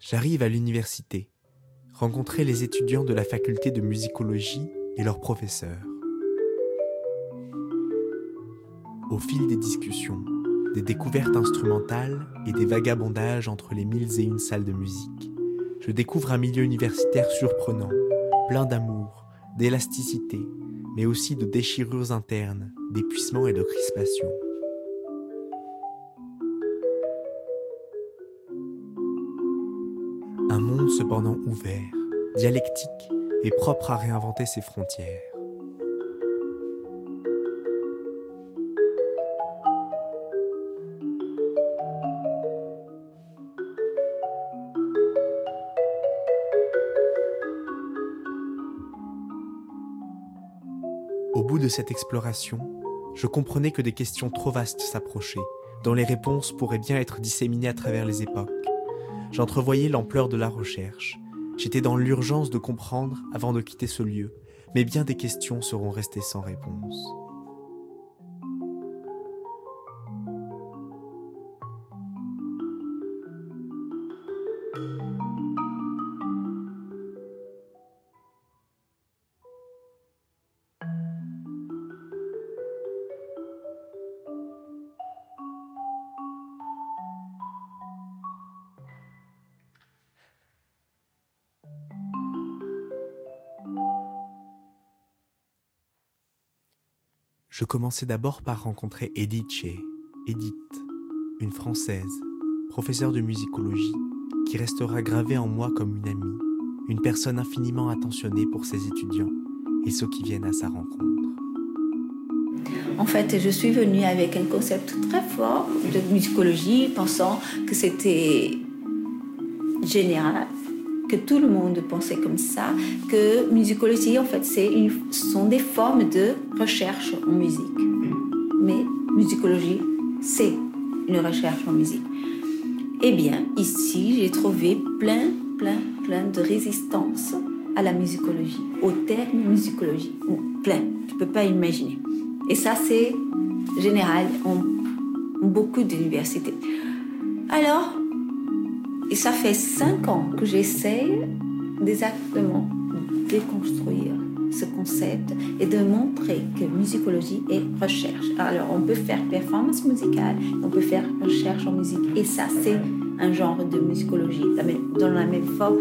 J'arrive à l'université, rencontrer les étudiants de la faculté de musicologie et leurs professeurs. Au fil des discussions, des découvertes instrumentales et des vagabondages entre les 1001 salles de musique, je découvre un milieu universitaire surprenant, plein d'amour, d'élasticité, mais aussi de déchirures internes, d'épuisement et de crispation. Un monde cependant ouvert, dialectique et propre à réinventer ses frontières. Au bout de cette exploration, je comprenais que des questions trop vastes s'approchaient, dont les réponses pourraient bien être disséminées à travers les époques. J'entrevoyais l'ampleur de la recherche. J'étais dans l'urgence de comprendre avant de quitter ce lieu, mais bien des questions seront restées sans réponse. Je commençais d'abord par rencontrer Edith, une Française, professeure de musicologie, qui restera gravée en moi comme une amie, une personne infiniment attentionnée pour ses étudiants et ceux qui viennent à sa rencontre. En fait, je suis venue avec un concept très fort de musicologie, pensant que c'était général, que tout le monde pensait comme ça, que musicologie, en fait, ce sont des formes de recherche en musique. Mais musicologie, c'est une recherche en musique. Eh bien, ici, j'ai trouvé plein de résistance à la musicologie, au terme musicologie. Plein, tu ne peux pas imaginer. Et ça, c'est général en beaucoup d'universités. Alors, et ça fait 5 ans que j'essaie exactement de déconstruire ce concept et de montrer que musicologie est recherche. Alors, on peut faire performance musicale, on peut faire recherche en musique. Et ça, c'est un genre de musicologie. Dans la même forme,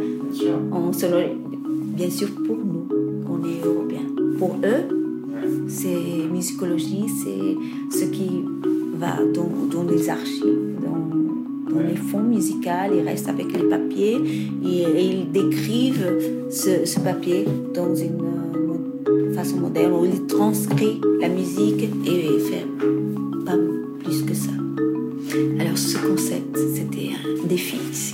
bien sûr pour nous, on est européens. Pour eux, c'est musicologie, c'est ce qui va dans les archives, dans les fonds musicaux, ils restent avec les papiers et ils décrivent ce papier dans une façon moderne où ils transcrivent la musique et font pas plus que ça. Alors ce concept, c'était un défi ici.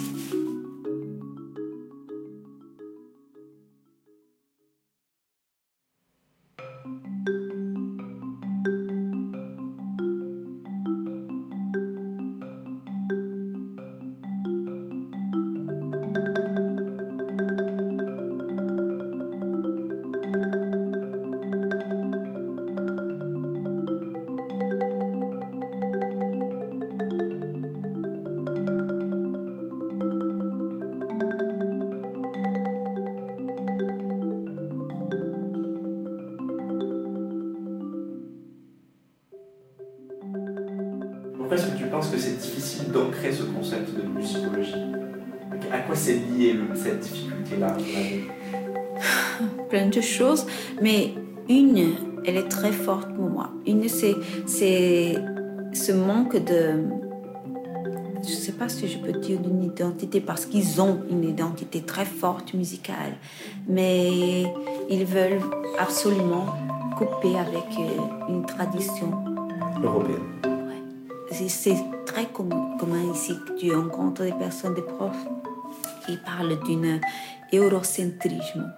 Pourquoi est-ce que tu penses que c'est difficile d'ancrer ce concept de musicologie? À quoi c'est lié cette difficulté-là? Plein de choses, mais une, elle est très forte pour moi. Une, c'est ce manque de... Je ne sais pas si je peux dire d'une identité, parce qu'ils ont une identité très forte musicale, mais ils veulent absolument couper avec une tradition européenne. C'est très commun ici que tu rencontres des personnes, des profs, qui parlent d'un eurocentrisme.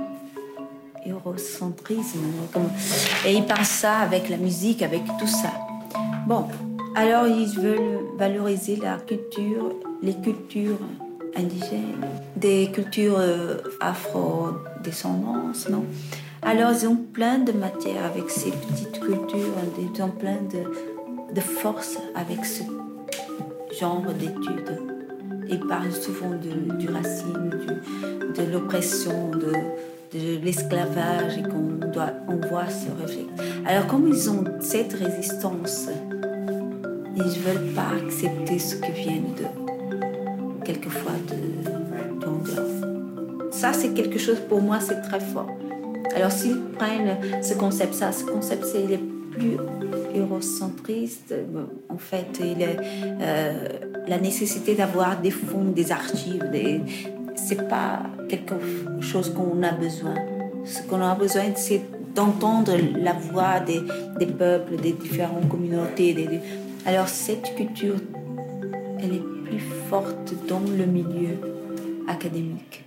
Et ils parlent ça avec la musique, avec tout ça. Bon, alors ils veulent valoriser la culture, les cultures indigènes, des cultures afro-descendances, non? Alors ils ont plein de matière avec ces petites cultures, ils ont plein de force avec ce genre d'études. Il parle souvent du racisme, de l'oppression, de l'esclavage et on voit ce reflet. Alors comme ils ont cette résistance, ils ne veulent pas accepter ce qui vient quelquefois de l'Orient. Ça, c'est quelque chose, pour moi, c'est très fort. Alors s'ils prennent ce concept, c'est le plus eurocentriste. En fait, la nécessité d'avoir des fonds, des archives, c'est pas quelque chose qu'on a besoin. Ce qu'on a besoin, c'est d'entendre la voix des peuples, des différentes communautés. Alors cette culture, elle est plus forte dans le milieu académique.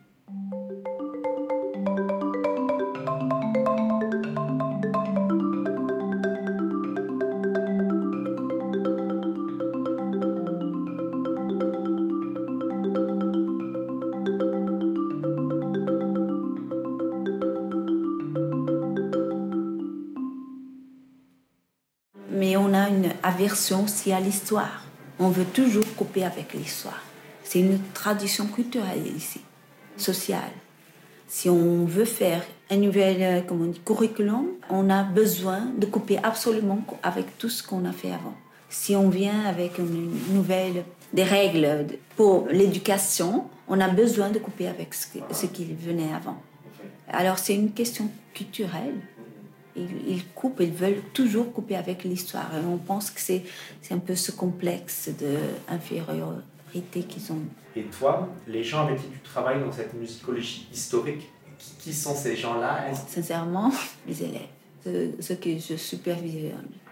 Mais on a une aversion aussi à l'histoire. On veut toujours couper avec l'histoire. C'est une tradition culturelle ici, sociale. Si on veut faire un nouvel curriculum, on a besoin de couper absolument avec tout ce qu'on a fait avant. Si on vient avec des règles pour l'éducation, on a besoin de couper avec ce qui venait avant. Alors c'est une question culturelle. Ils coupent, ils veulent toujours couper avec l'histoire. Et on pense que c'est un peu ce complexe d'infériorité qu'ils ont. Et toi, les gens avec qui tu travailles dans cette musicologie historique, qui sont ces gens-là? Sincèrement, les élèves, ceux que je supervise.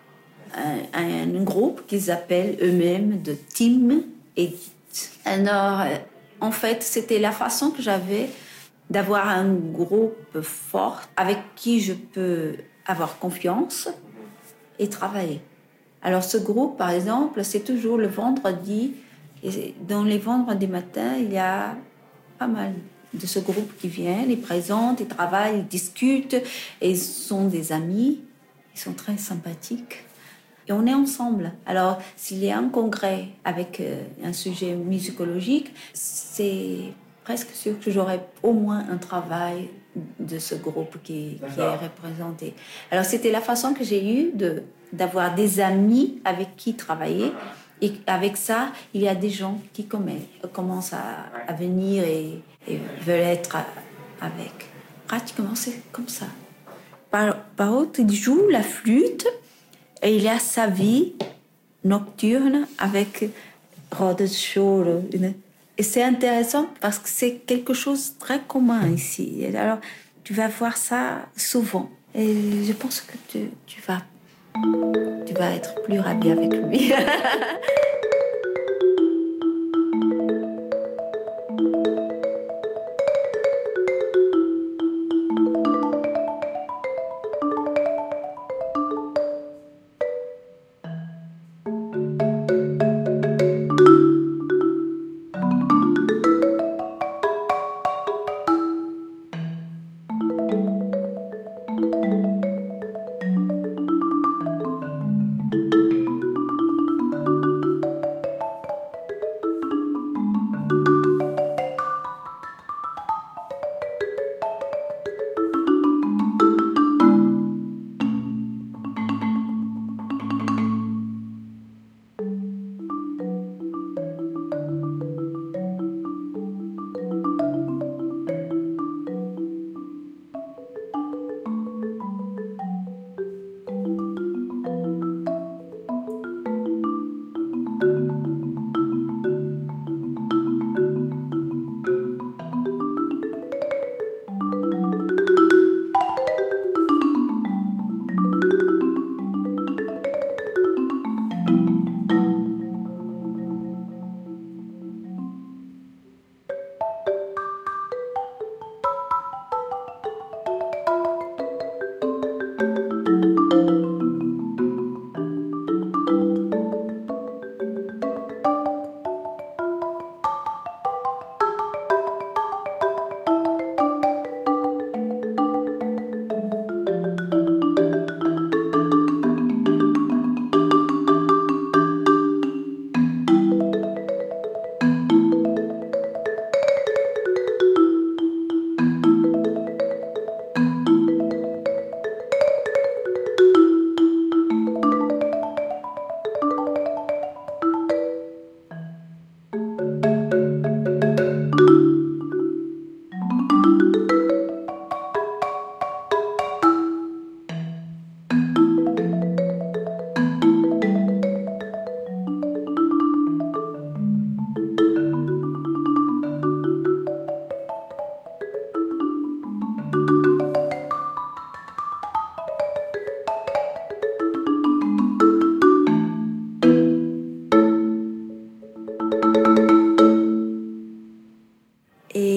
Un groupe qu'ils appellent eux-mêmes de Team Edith. Alors, en fait, c'était la façon que j'avais d'avoir un groupe fort avec qui je peux avoir confiance et travailler. Alors ce groupe, par exemple, c'est toujours le vendredi. Et dans les vendredis matins, il y a pas mal de ce groupe qui viennent, ils présentent, ils travaillent, ils discutent. Et ils sont des amis, ils sont très sympathiques. Et on est ensemble. Alors, s'il y a un congrès avec un sujet musicologique, c'est presque sûr que j'aurai au moins un travail de ce groupe qui est représenté. Alors, c'était la façon que j'ai eue d'avoir des amis avec qui travailler. Et avec ça, il y a des gens qui commencent à venir et veulent être avec. Pratiquement, c'est comme ça. Par contre, il joue la flûte et il a sa vie nocturne avec Rodeschool. Et c'est intéressant parce que c'est quelque chose de très commun ici. Et alors, tu vas voir ça souvent. Et je pense que tu vas être plus ravi avec lui.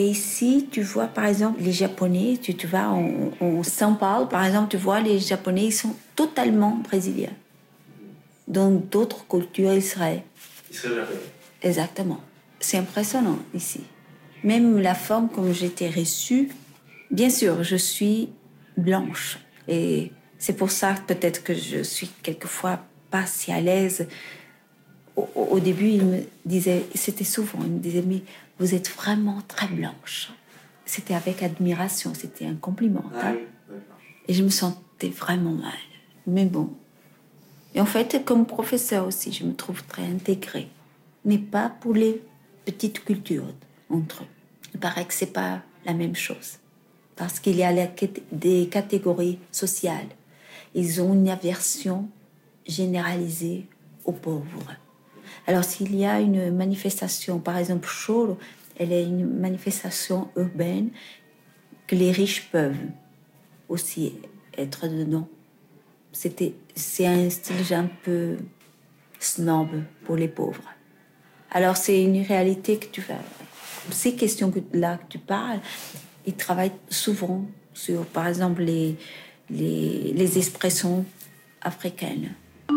ici, tu vois, par exemple, les Japonais, tu vas en São Paulo, par exemple, tu vois, les Japonais, ils sont totalement brésiliens. Dans d'autres cultures, ils seraient japonais. Exactement. C'est impressionnant ici. Même la forme comme j'étais reçue, bien sûr, je suis blanche. Et c'est pour ça peut-être que je suis quelquefois pas si à l'aise. Au début, il me disait, c'était souvent, il me disait, mais vous êtes vraiment très blanche. C'était avec admiration, c'était un compliment. Ah, oui. Et je me sentais vraiment mal. Mais bon. Et en fait, comme professeur aussi, je me trouve très intégrée. Mais pas pour les petites cultures entre eux. Il paraît que c'est pas la même chose. Parce qu'il y a des catégories sociales. Ils ont une aversion généralisée aux pauvres. Alors, s'il y a une manifestation, par exemple, Cholo, elle est une manifestation urbaine que les riches peuvent aussi être dedans. C'est un style un peu snob pour les pauvres. Alors, c'est une réalité que tu vas... Ces questions-là que tu parles, ils travaillent souvent sur, par exemple, les expressions africaines.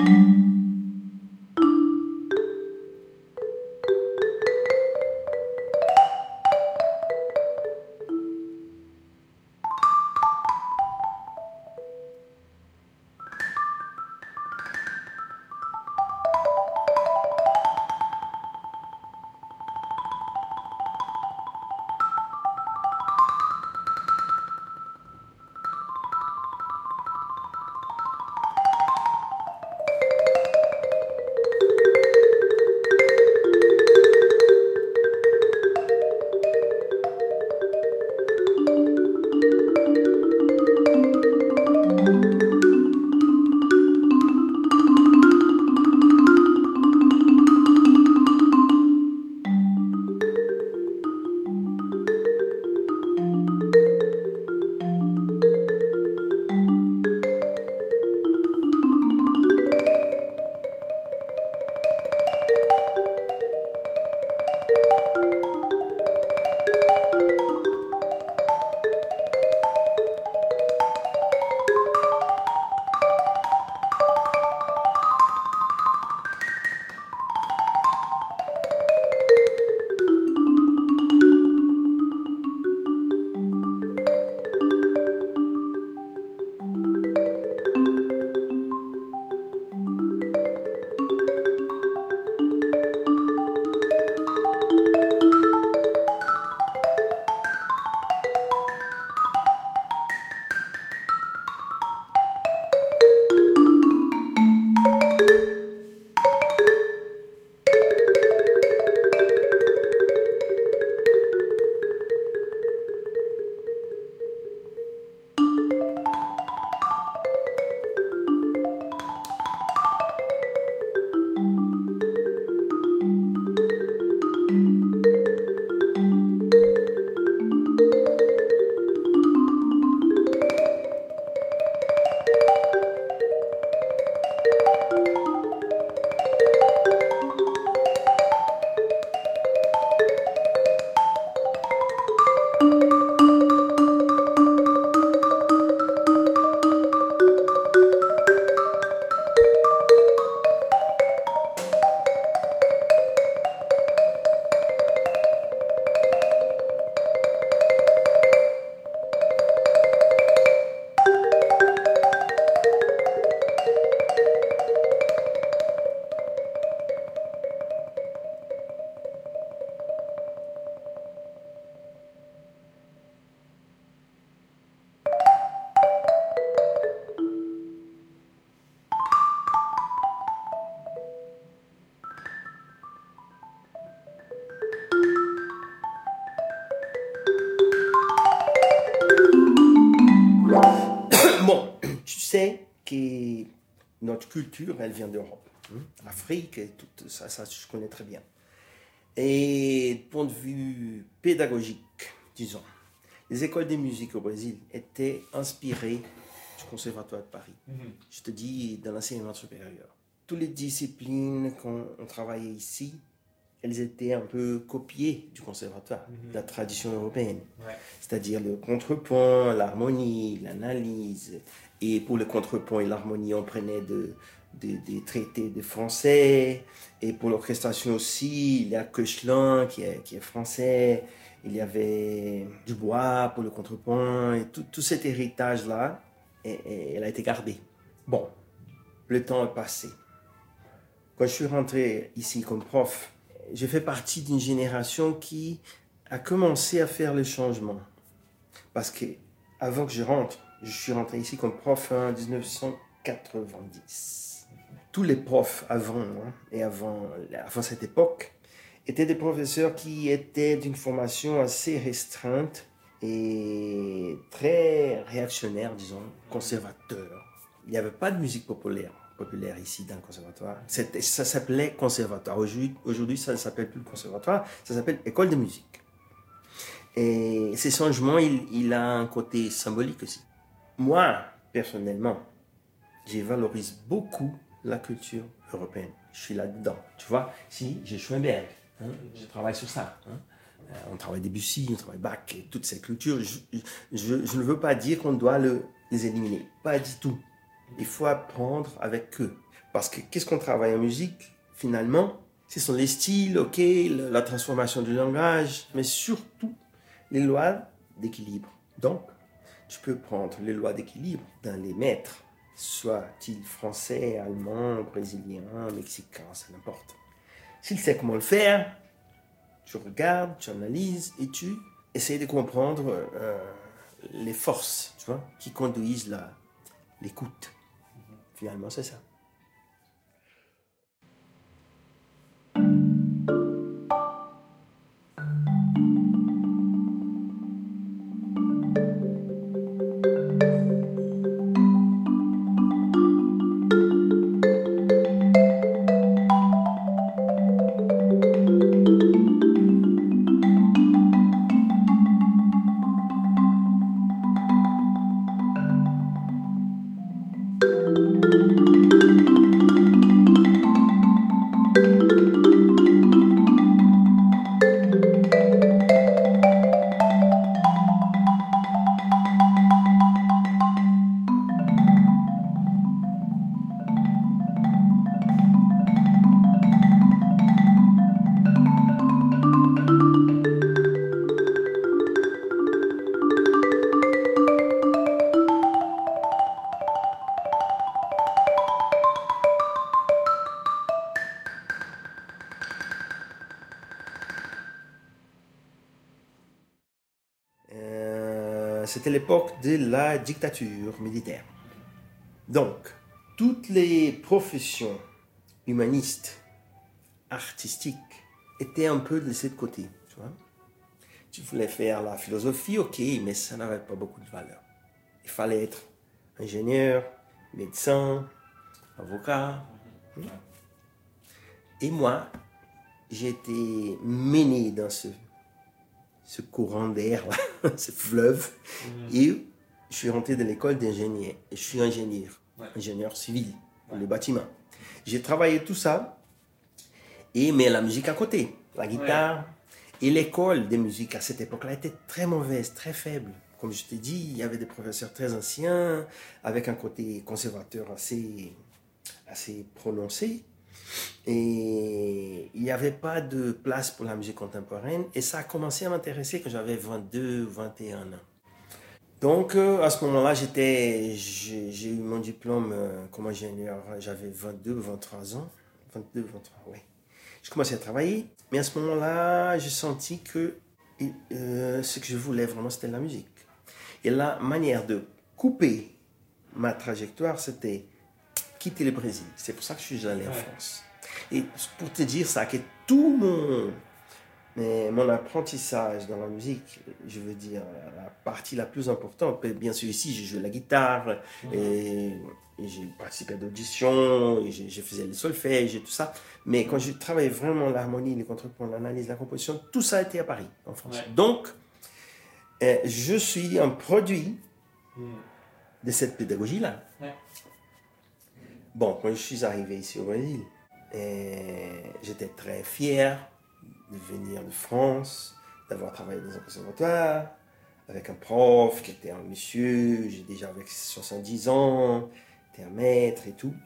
sais que notre culture, elle vient d'Europe. Afrique, et tout ça, je connais très bien. Et du point de vue pédagogique, disons, les écoles de musique au Brésil étaient inspirées du Conservatoire de Paris. Je te dis, dans l'enseignement supérieur. Toutes les disciplines qu'on travaillait ici, elles étaient un peu copiées du conservatoire, de la tradition européenne. Ouais. C'est-à-dire le contrepoint, l'harmonie, l'analyse. Et pour le contrepoint et l'harmonie, on prenait des traités de français. Et pour l'orchestration aussi, il y a Koechlin qui est français. Il y avait Dubois pour le contrepoint. Et tout cet héritage-là, elle a été gardée. Bon, le temps est passé. Quand je suis rentré ici comme prof, j'ai fait partie d'une génération qui a commencé à faire le changement. Parce que avant que je rentre, je suis rentré ici comme prof en 1990. Tous les profs avant, et avant cette époque, étaient des professeurs qui étaient d'une formation assez restreinte et très réactionnaire, disons, conservateur. Il n'y avait pas de musique populaire ici dans le conservatoire. Ça s'appelait conservatoire. Aujourd'hui, ça ne s'appelle plus le conservatoire, ça s'appelle école de musique. Et ces changements, il a un côté symbolique aussi. Moi, personnellement, je valorise beaucoup la culture européenne. Je suis là-dedans. Tu vois, si j'ai Schoenberg, je travaille sur ça. On travaille Debussy, on travaille Bach, et toutes ces cultures. Je ne veux pas dire qu'on doit les éliminer. Pas du tout. Il faut apprendre avec eux. Parce que qu'est-ce qu'on travaille en musique, finalement? Ce sont les styles, ok, la transformation du langage, mais surtout les lois d'équilibre. Donc, tu peux prendre les lois d'équilibre dans les maîtres, soit-ils français, allemand, brésilien, mexicain, ça n'importe. S'il sait comment le faire, tu regardes, tu analyses et tu essaies de comprendre les forces, tu vois, qui conduisent l'écoute. Finalement, c'est ça. C'était l'époque de la dictature militaire. Donc, toutes les professions humanistes, artistiques, étaient un peu laissées de côté. Tu vois? Tu voulais faire la philosophie, ok, mais ça n'avait pas beaucoup de valeur. Il fallait être ingénieur, médecin, avocat. Et moi, j'ai été mené dans ce courant d'air, ce fleuve. Et je suis rentré dans l'école d'ingénieur. Je suis ingénieur civil pour les bâtiments. J'ai travaillé tout ça, mais la musique à côté, la guitare. Et l'école de musique à cette époque-là était très mauvaise, très faible. Comme je t'ai dit, il y avait des professeurs très anciens, avec un côté conservateur assez prononcé. Et il n'y avait pas de place pour la musique contemporaine. Et ça a commencé à m'intéresser quand j'avais 22, 21 ans. Donc, à ce moment-là, j'ai eu mon diplôme comme ingénieur. J'avais 22, 23 ans. 22, 23, oui. Je commençais à travailler. Mais à ce moment-là, j'ai senti que ce que je voulais vraiment, c'était la musique. Et la manière de couper ma trajectoire, c'était quitter le Brésil. C'est pour ça que je suis allé en France. Et pour te dire ça, que tout mon apprentissage dans la musique, je veux dire, la partie la plus importante, bien sûr ici, j'ai joué la guitare, et j'ai participé à d'auditions, et je faisais le solfège et tout ça. Mais quand je travaillais vraiment l'harmonie, les contrepoints, l'analyse, la composition, tout ça a été à Paris, en France. Donc, je suis un produit de cette pédagogie-là. Bon, quand je suis arrivé ici au Brésil, j'étais très fier de venir de France, d'avoir travaillé dans un conservatoire, avec un prof qui était un monsieur, j'ai déjà avec 70 ans, était un maître et tout.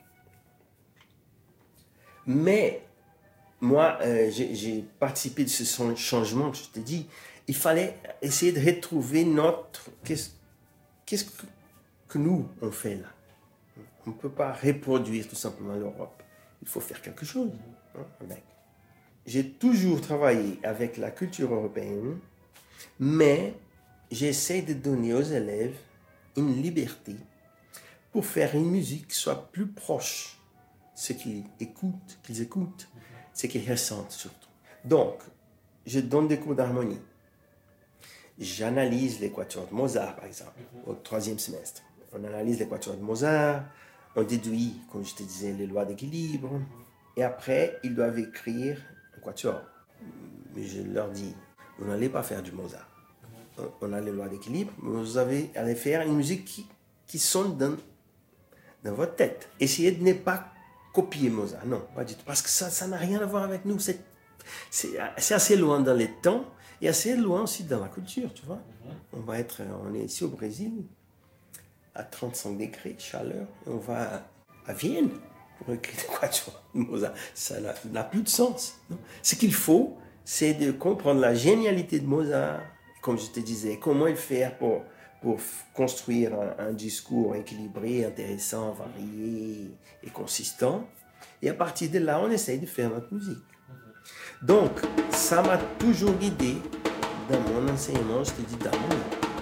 Mais moi, j'ai participé de ce changement que je t'ai dit. Il fallait essayer de retrouver notre... Qu'est-ce que nous, on fait là? On ne peut pas reproduire tout simplement l'Europe. Il faut faire quelque chose. Hein, j'ai toujours travaillé avec la culture européenne, mais j'essaie de donner aux élèves une liberté pour faire une musique qui soit plus proche de ce qu'ils écoutent, ce qu'ils ressentent surtout. Donc, je donne des cours d'harmonie. J'analyse l'équateur de Mozart, par exemple, au 3e semestre. On analyse l'équateur de Mozart, on déduit, comme je te disais, les lois d'équilibre, et après, ils doivent écrire un quatuor. Mais je leur dis, vous n'allez pas faire du Mozart. On a les lois d'équilibre, vous allez faire une musique qui sonne dans votre tête. Essayez de ne pas copier Mozart, non, pas du tout, parce que ça n'a rien à voir avec nous. C'est assez loin dans les temps et assez loin aussi dans la culture, tu vois. On est ici au Brésil, à 35 degrés de chaleur, et on va à Vienne pour écrire des quatuors de Mozart. Ça n'a plus de sens. Non. Ce qu'il faut, c'est de comprendre la génialité de Mozart, comme je te disais, comment il faire pour construire un discours équilibré, intéressant, varié et consistant. Et à partir de là, on essaye de faire notre musique. Donc, ça m'a toujours guidé dans mon enseignement, je te dis, d'amour.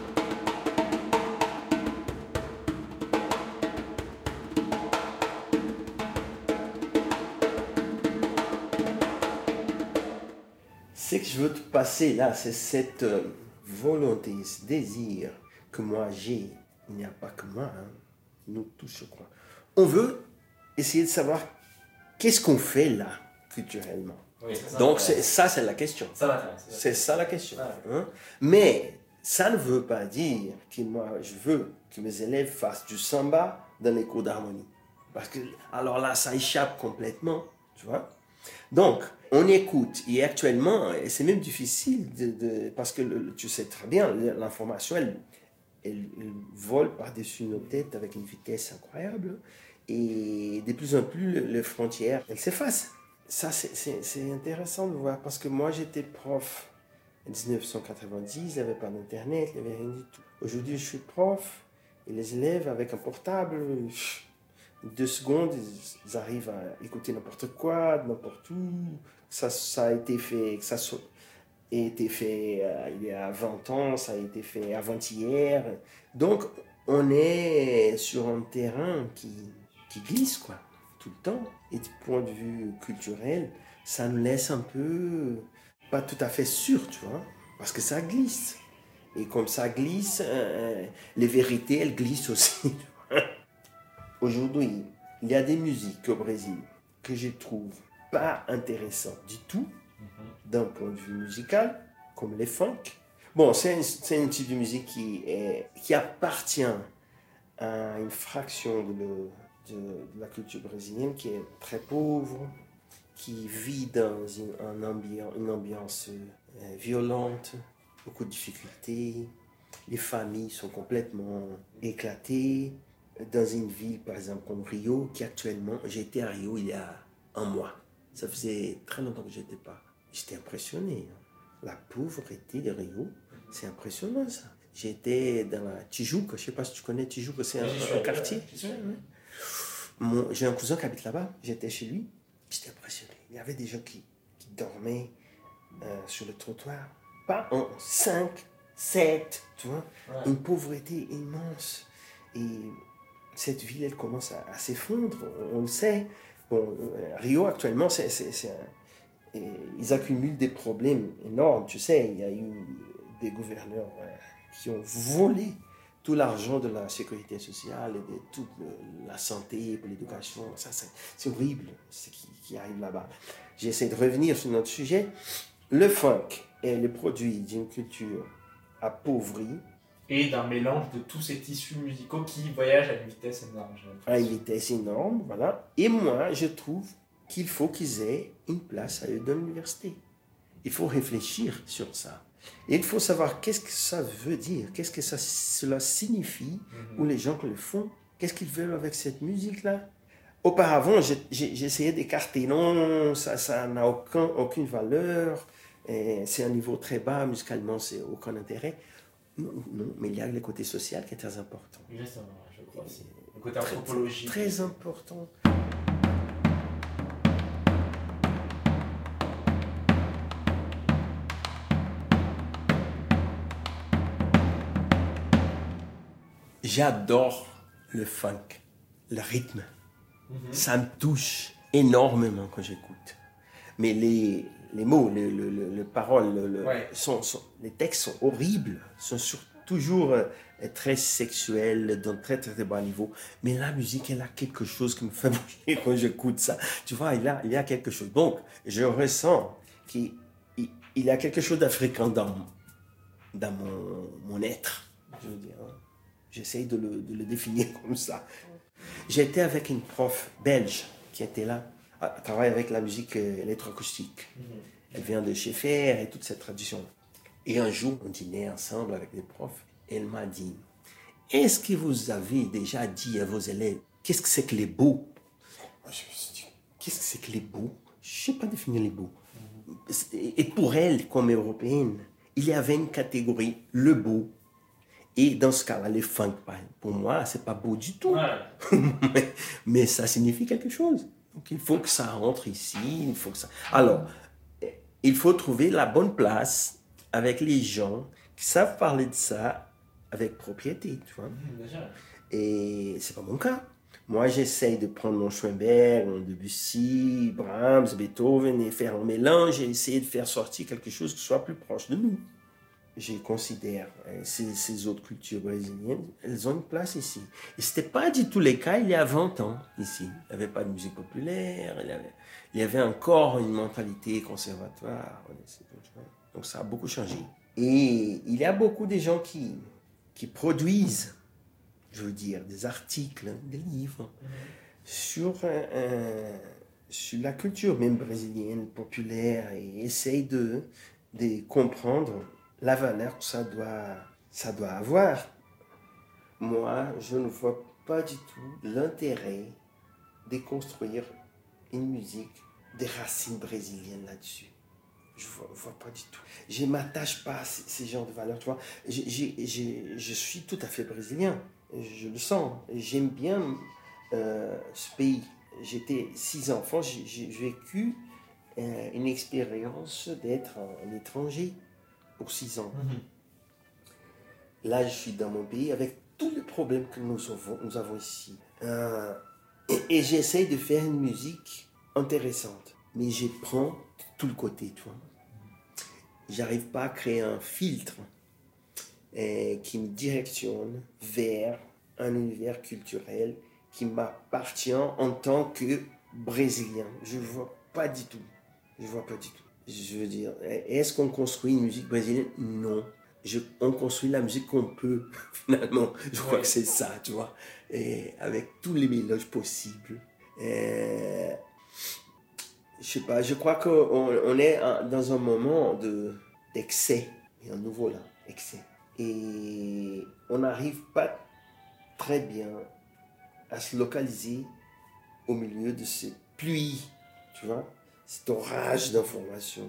Ce que je veux te passer là, c'est cette volonté, ce désir que moi j'ai. Il n'y a pas que moi, hein. Nous tous, je crois. On veut essayer de savoir qu'est-ce qu'on fait là, culturellement. Oui, ça, donc ça, c'est la question. Ça m'intéresse. C'est ça la question. Ah, Hein? Mais ça ne veut pas dire que moi, je veux que mes élèves fassent du samba dans les cours d'harmonie. Parce que, alors là, ça échappe complètement, tu vois. Donc, on écoute. Et actuellement, c'est même difficile parce que tu sais très bien, l'information, elle vole par-dessus nos têtes avec une vitesse incroyable. Et de plus en plus, les frontières, elles s'effacent. Ça, c'est intéressant de voir parce que moi, j'étais prof en 1990, il n'y avait pas d'internet, il n'y avait rien du tout. Aujourd'hui, je suis prof et les élèves, avec un portable, 2 secondes, ils arrivent à écouter n'importe quoi, n'importe où. Ça a été fait, il y a 20 ans, ça a été fait avant-hier. Donc, on est sur un terrain qui glisse, quoi, tout le temps. Et du point de vue culturel, ça nous laisse un peu, pas tout à fait sûr, tu vois, parce que ça glisse. Et comme ça glisse, les vérités, elles glissent aussi. Aujourd'hui, il y a des musiques au Brésil que je trouve pas intéressantes du tout, d'un point de vue musical, comme les funk. Bon, c'est un type de musique qui appartient à une fraction de la culture brésilienne qui est très pauvre, qui vit dans une ambiance violente, beaucoup de difficultés. Les familles sont complètement éclatées. Dans une ville, par exemple, comme Rio, qui actuellement, j'ai été à Rio il y a un mois. Ça faisait très longtemps que je n'étais pas. J'étais impressionné. La pauvreté de Rio, c'est impressionnant ça. J'étais dans la Tijuca, je ne sais pas si tu connais Tijuca, c'est un quartier. J'ai un cousin qui habite là-bas, j'étais chez lui, j'étais impressionné. Il y avait des gens qui dormaient sur le trottoir, pas en 5, 7, tu vois, une pauvreté immense. Et cette ville, elle commence à s'effondrer, on le sait. Bon, Rio, actuellement, ils accumulent des problèmes énormes. Tu sais, il y a eu des gouverneurs qui ont volé tout l'argent de la sécurité sociale et de toute la santé pour l'éducation. Ça, c'est horrible ce qui arrive là-bas. J'essaie de revenir sur notre sujet. Le funk est le produit d'une culture appauvrie. Et d'un mélange de tous ces tissus musicaux qui voyagent à une vitesse énorme. À une vitesse énorme, voilà. Et moi, je trouve qu'il faut qu'ils aient une place à eux dans l'université. Il faut réfléchir sur ça. Et il faut savoir qu'est-ce que ça veut dire, qu'est-ce que cela signifie pour les gens qui le font. Qu'est-ce qu'ils veulent avec cette musique-là? Auparavant, j'essayais d'écarter. Non, ça n'a aucune valeur. C'est un niveau très bas, musicalement, c'est aucun intérêt. Non, mais il y a le côté social qui est très important. Exactement, je crois aussi. Le côté anthropologique. Très important. J'adore le funk, le rythme. Ça me touche énormément quand j'écoute. Mais les mots, les paroles, les textes sont horribles, sont toujours très sexuels, d'un très très bas niveau. Mais la musique, elle a quelque chose qui me fait bouger quand j'écoute ça. Tu vois, il y a quelque chose. Donc, je ressens qu'il y a quelque chose d'africain dans mon être, je veux dire. J'essaye de le définir comme ça. J'étais avec une prof belge qui était là, elle travaille avec la musique électroacoustique. Elle vient de Schaeffer et toute cette tradition. Et un jour, on dînait ensemble avec des profs. Et elle m'a dit, est-ce que vous avez déjà dit à vos élèves, qu'est-ce que c'est que les beaux? Je me suis dit, qu'est-ce que c'est que les beaux? Je ne sais pas définir les beaux. Et pour elle, comme européenne, il y avait une catégorie, le beau. Et dans ce cas-là, les funk, pour moi, c'est pas beau du tout. Ouais. mais ça signifie quelque chose. Donc, il faut que ça rentre ici. Alors, il faut trouver la bonne place avec les gens qui savent parler de ça avec propriété, tu vois. Et c'est pas mon cas. Moi, j'essaye de prendre mon Schoenberg, mon Debussy, Brahms, Beethoven et faire un mélange et essayer de faire sortir quelque chose qui soit plus proche de nous. Je considère ces autres cultures brésiliennes, elles ont une place ici. Et ce n'était pas du tout le cas il y a 20 ans ici. Il n'y avait pas de musique populaire, il y avait encore une mentalité conservatoire. Donc ça a beaucoup changé. Et il y a beaucoup de gens qui produisent, je veux dire, des articles, des livres sur la culture même brésilienne, populaire, et essayent de comprendre la valeur que ça doit avoir. Moi, je ne vois pas du tout l'intérêt de construire une musique des racines brésiliennes là-dessus. Je ne vois pas du tout. Je ne m'attache pas à ces genres de valeurs. Tu vois. Je suis tout à fait brésilien. Je le sens. J'aime bien ce pays. J'étais 6 enfants. J'ai vécu une expérience d'être un étranger pour 6 ans. Là, je suis dans mon pays avec tous les problèmes que nous avons ici. Et j'essaie de faire une musique intéressante. Mais je prends tout le côté, tu vois. J'arrive pas à créer un filtre qui me directionne vers un univers culturel qui m'appartient en tant que Brésilien. Je vois pas du tout. Je veux dire, est-ce qu'on construit une musique brésilienne? Non. On construit la musique qu'on peut, finalement. Je crois que c'est ça, tu vois. Et avec tous les mélanges possibles. Je sais pas, je crois qu'on est dans un moment d'excès. Il y a un nouveau là, excès. Et on n'arrive pas très bien à se localiser au milieu de ces pluies, tu vois. Cet orage d'informations.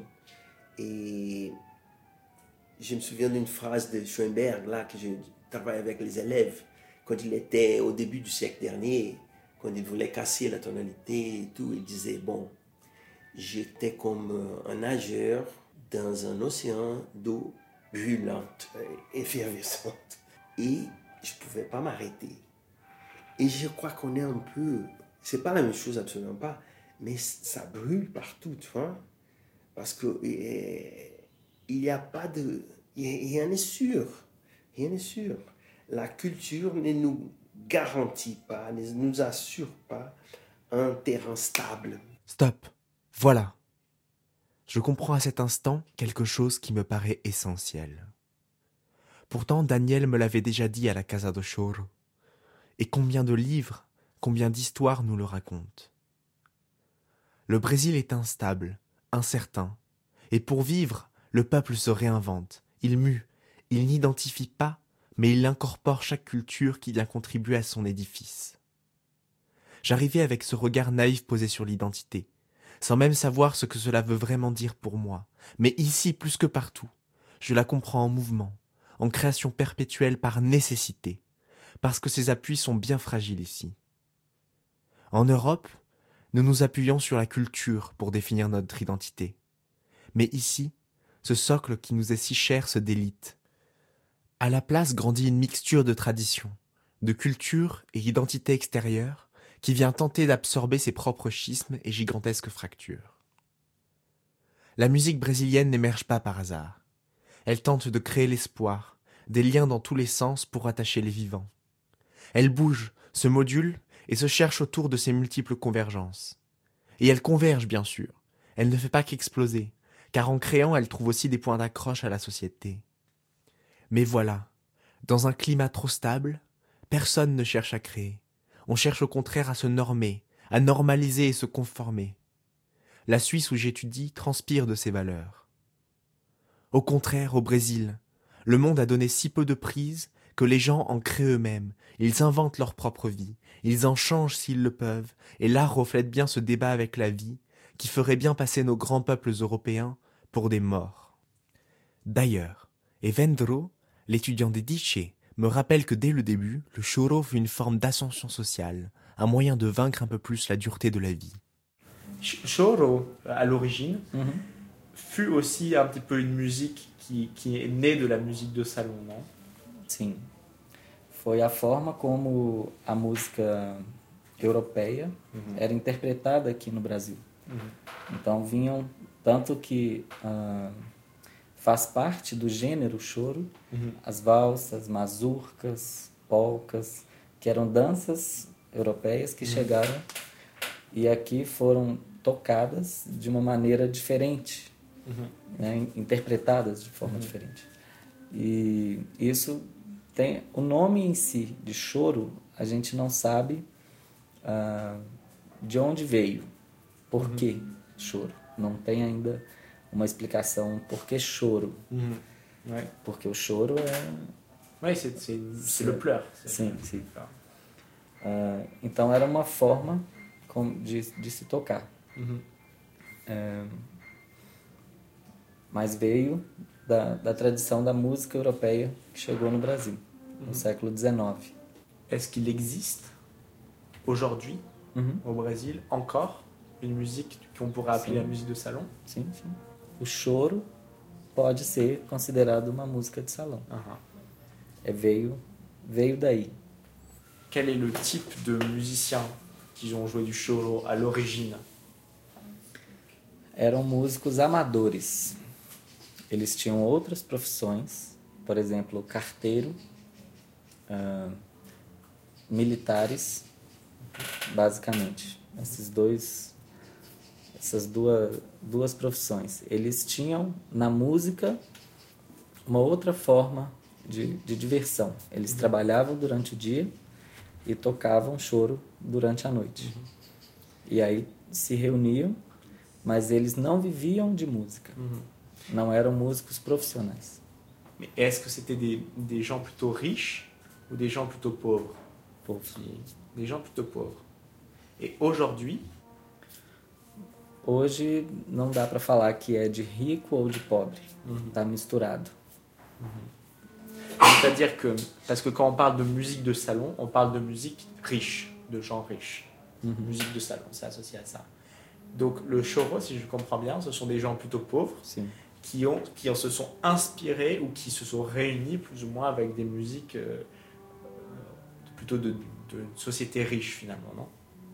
Et je me souviens d'une phrase de Schoenberg, là, que je travaille avec les élèves, quand il était au début du siècle dernier, quand il voulait casser la tonalité et tout, il disait, bon, j'étais comme un nageur dans un océan d'eau brûlante, effervescente. Et je ne pouvais pas m'arrêter. Et je crois qu'on est un peu... C'est pas la même chose, absolument pas. Mais ça brûle partout, tu vois. Parce que il n'y a pas de... Rien n'est sûr. Rien n'est sûr. La culture ne nous garantit pas, ne nous assure pas un terrain stable. Stop. Voilà. Je comprends à cet instant quelque chose qui me paraît essentiel. Pourtant, Daniel me l'avait déjà dit à la Casa do Choro. Et combien de livres, combien d'histoires nous le racontent. Le Brésil est instable, incertain, Et pour vivre, le peuple se réinvente, il mue, il n'identifie pas, mais il incorpore chaque culture qui vient contribuer à son édifice. J'arrivais avec ce regard naïf posé sur l'identité, sans même savoir ce que cela veut vraiment dire pour moi. Mais ici, plus que partout, je la comprends en mouvement, en création perpétuelle par nécessité, parce que ses appuis sont bien fragiles ici. En Europe, nous nous appuyons sur la culture pour définir notre identité. Mais ici, ce socle qui nous est si cher se délite. À la place grandit une mixture de traditions, de culture et d'identité extérieure qui vient tenter d'absorber ses propres schismes et gigantesques fractures. La musique brésilienne n'émerge pas par hasard. Elle tente de créer l'espoir, des liens dans tous les sens pour attacher les vivants. Elle bouge, se module et se cherche autour de ses multiples convergences. Et elle converge bien sûr, elle ne fait pas qu'exploser, car en créant elle trouve aussi des points d'accroche à la société. Mais voilà, dans un climat trop stable, personne ne cherche à créer. On cherche au contraire à se normer, à normaliser et se conformer. La Suisse où j'étudie transpire de ces valeurs. Au contraire, au Brésil, le monde a donné si peu de prise que les gens en créent eux-mêmes, ils inventent leur propre vie, ils en changent s'ils le peuvent, et l'art reflète bien ce débat avec la vie qui ferait bien passer nos grands peuples européens pour des morts. D'ailleurs, Evandro, l'étudiant d'Ediche, me rappelle que dès le début, le choro fut une forme d'ascension sociale, un moyen de vaincre un peu plus la dureté de la vie. Choro, à l'origine, fut aussi un petit peu une musique qui est née de la musique de salon, non? Sim. Foi a forma como a música europeia era interpretada aqui no Brasil. Então vinham, tanto que faz parte do gênero choro, as valsas, mazurcas, polcas, que eram danças europeias que chegaram e aqui foram tocadas de uma maneira diferente, né, interpretadas de forma diferente. E isso tem o nome em si de choro, a gente não sabe de onde veio, por que choro. Não tem ainda uma explicação por que choro. Ouais. Porque o choro é... Oui, c'est le pleur. Sim, sim. Então era uma forma de se tocar. Mas veio da tradição da música europeia que chegou no Brasil, no século XIX. Est-ce qu'il existe aujourd'hui, au Brésil, encore une musique qu'on pourrait appeler la musique de salon? Sim, sim. O choro pode ser considerado uma música de salão. Veio daí. Quel est le type de musiciens qui ont joué du choro à l'origine? Eram músicos amadores. Eles tinham outras profissões, por exemplo, carteiro, militares, basicamente. Essas duas profissões. Eles tinham na música uma outra forma de diversão. Eles trabalhavam durante o dia e tocavam choro durante a noite. E aí se reuniam, mas eles não viviam de música. Não eram músicos profissionais. Mais est-ce que c'était des gens plutôt riches ou des gens plutôt pauvres? Des gens plutôt pauvres. Et aujourd'hui, hoje não dá para falar que é de rico ou de pobre. Tá misturado. c'est-à-dire que, parce que quand on parle de musique de salon, on parle de musique riche, de gens riches. Musique de salon, c'est associé à ça. Donc le choro, si je comprends bien, ce sont des gens plutôt pauvres qui se sont inspirés ou qui se sont réunis plus ou moins avec des musiques plutôt de sociétés riches finalement, non?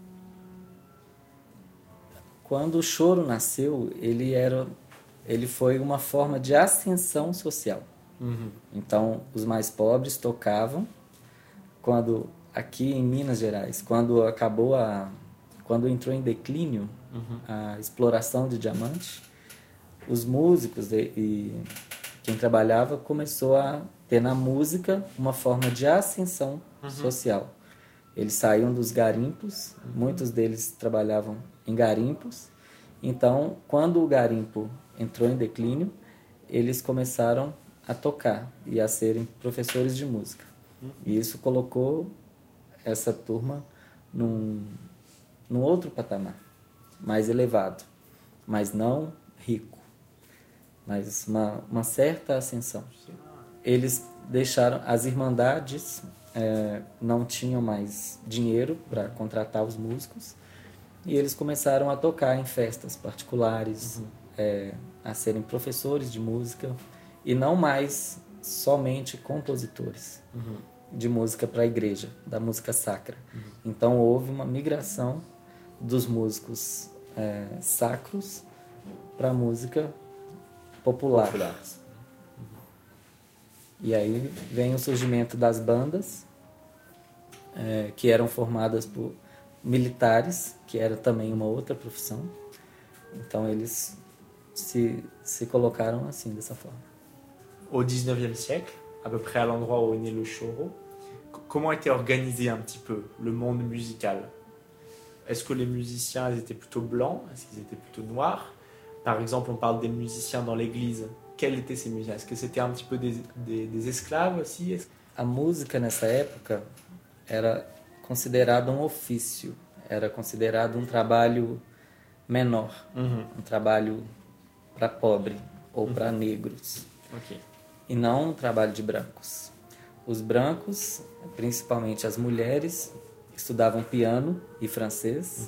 Quando o choro nasceu, ele foi uma forma de ascensão social. Então, os mais pobres tocavam. Quando aqui em Minas Gerais, quando entrou em declínio a exploração de diamante, os músicos e quem trabalhava começou a ter na música uma forma de ascensão social. Eles saíam dos garimpos, muitos deles trabalhavam em garimpos. Então, quando o garimpo entrou em declínio, eles começaram a tocar e a serem professores de música. E isso colocou essa turma num outro patamar, mais elevado, mas não rico, mas uma certa ascensão. Eles deixaram, as irmandades não tinham mais dinheiro para contratar os músicos, e eles começaram a tocar em festas particulares, a serem professores de música, e não mais somente compositores de música para a igreja, da música sacra. Então houve uma migração dos músicos sacros para a música popular. E aí vem o surgimento das bandas, que eram formadas por militares, que era também uma outra profissão. Então eles se colocaram assim, dessa forma. Au 19e siècle, à peu près à l'endroit où est né le choro, comment était organisé un petit peu le monde musical? Est-ce que les musiciens ils étaient plutôt blancs? Est-ce qu'ils étaient plutôt noirs? Par exemple, on parle des musiciens dans l'église. Quels étaient ces musiciens? Est-ce que c'était un petit peu des esclaves aussi? A música nessa época era considerada um ofício, era considerado um trabalho menor, um trabalho para pobre ou para negros, e não um trabalho de brancos. Os brancos, principalmente as mulheres, estudavam piano e francês.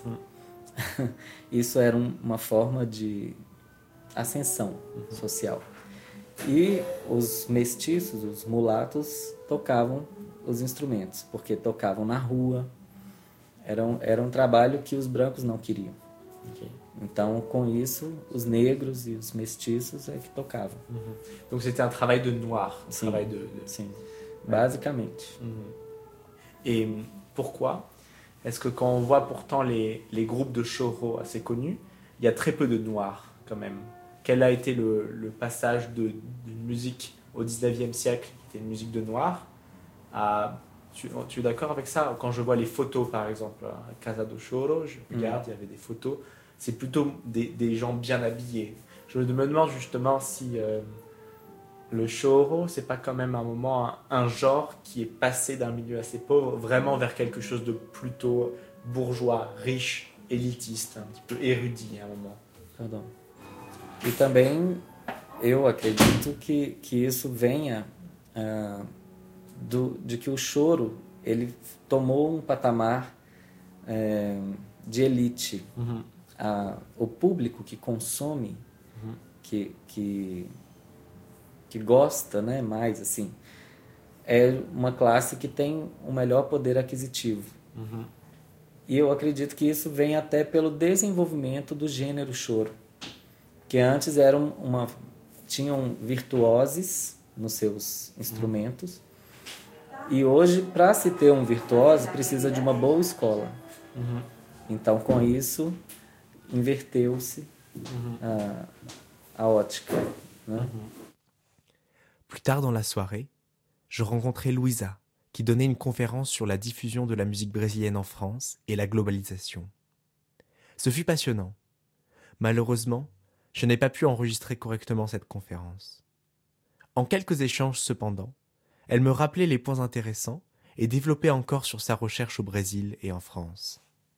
Isso era uma forma de ascensão social. E os mestiços, os mulatos, tocavam os instrumentos, porque tocavam na rua. Era um trabalho que os brancos não queriam. Então, com isso, os negros e os mestiços é que tocavam. Donc c'était un travail de noir. Sim, travail sim, basicamente. Et pourquoi? Est-ce que quand on voit pourtant les groupes de choro assez connus, il y a très peu de noirs quand même? Quel a été le passage d'une musique au 19e siècle, qui était une musique de noir, à... Tu es d'accord avec ça? Quand je vois les photos, par exemple, à Casa do Choro, je regarde, il y avait des photos, c'est plutôt des gens bien habillés. Je me demande justement si le choro, c'est pas quand même un moment, un genre qui est passé d'un milieu assez pauvre, vraiment vers quelque chose de plutôt bourgeois, riche, élitiste, un petit peu érudit à un moment. Pardon. E também eu acredito que isso venha de que o choro ele tomou um patamar de elite. O público que consome, que gosta, né, mais assim, é uma classe que tem um melhor poder aquisitivo. E eu acredito que isso vem até pelo desenvolvimento do gênero choro, que antes tinham virtuosos nos seus instrumentos, e hoje, para se ter um virtuoso, precisa de uma boa escola. Então, com isso, inverteu-se a ótica, né? Plus tard dans la soirée, je rencontrai Luisa, qui donnait une conférence sur la diffusion de la musique brésilienne en France et la globalisation. Ce fut passionnant. Malheureusement, je n'ai pas pu enregistrer correctement cette conférence. En quelques échanges cependant, elle me rappelait les points intéressants et développait encore sur sa recherche au Brésil et en France.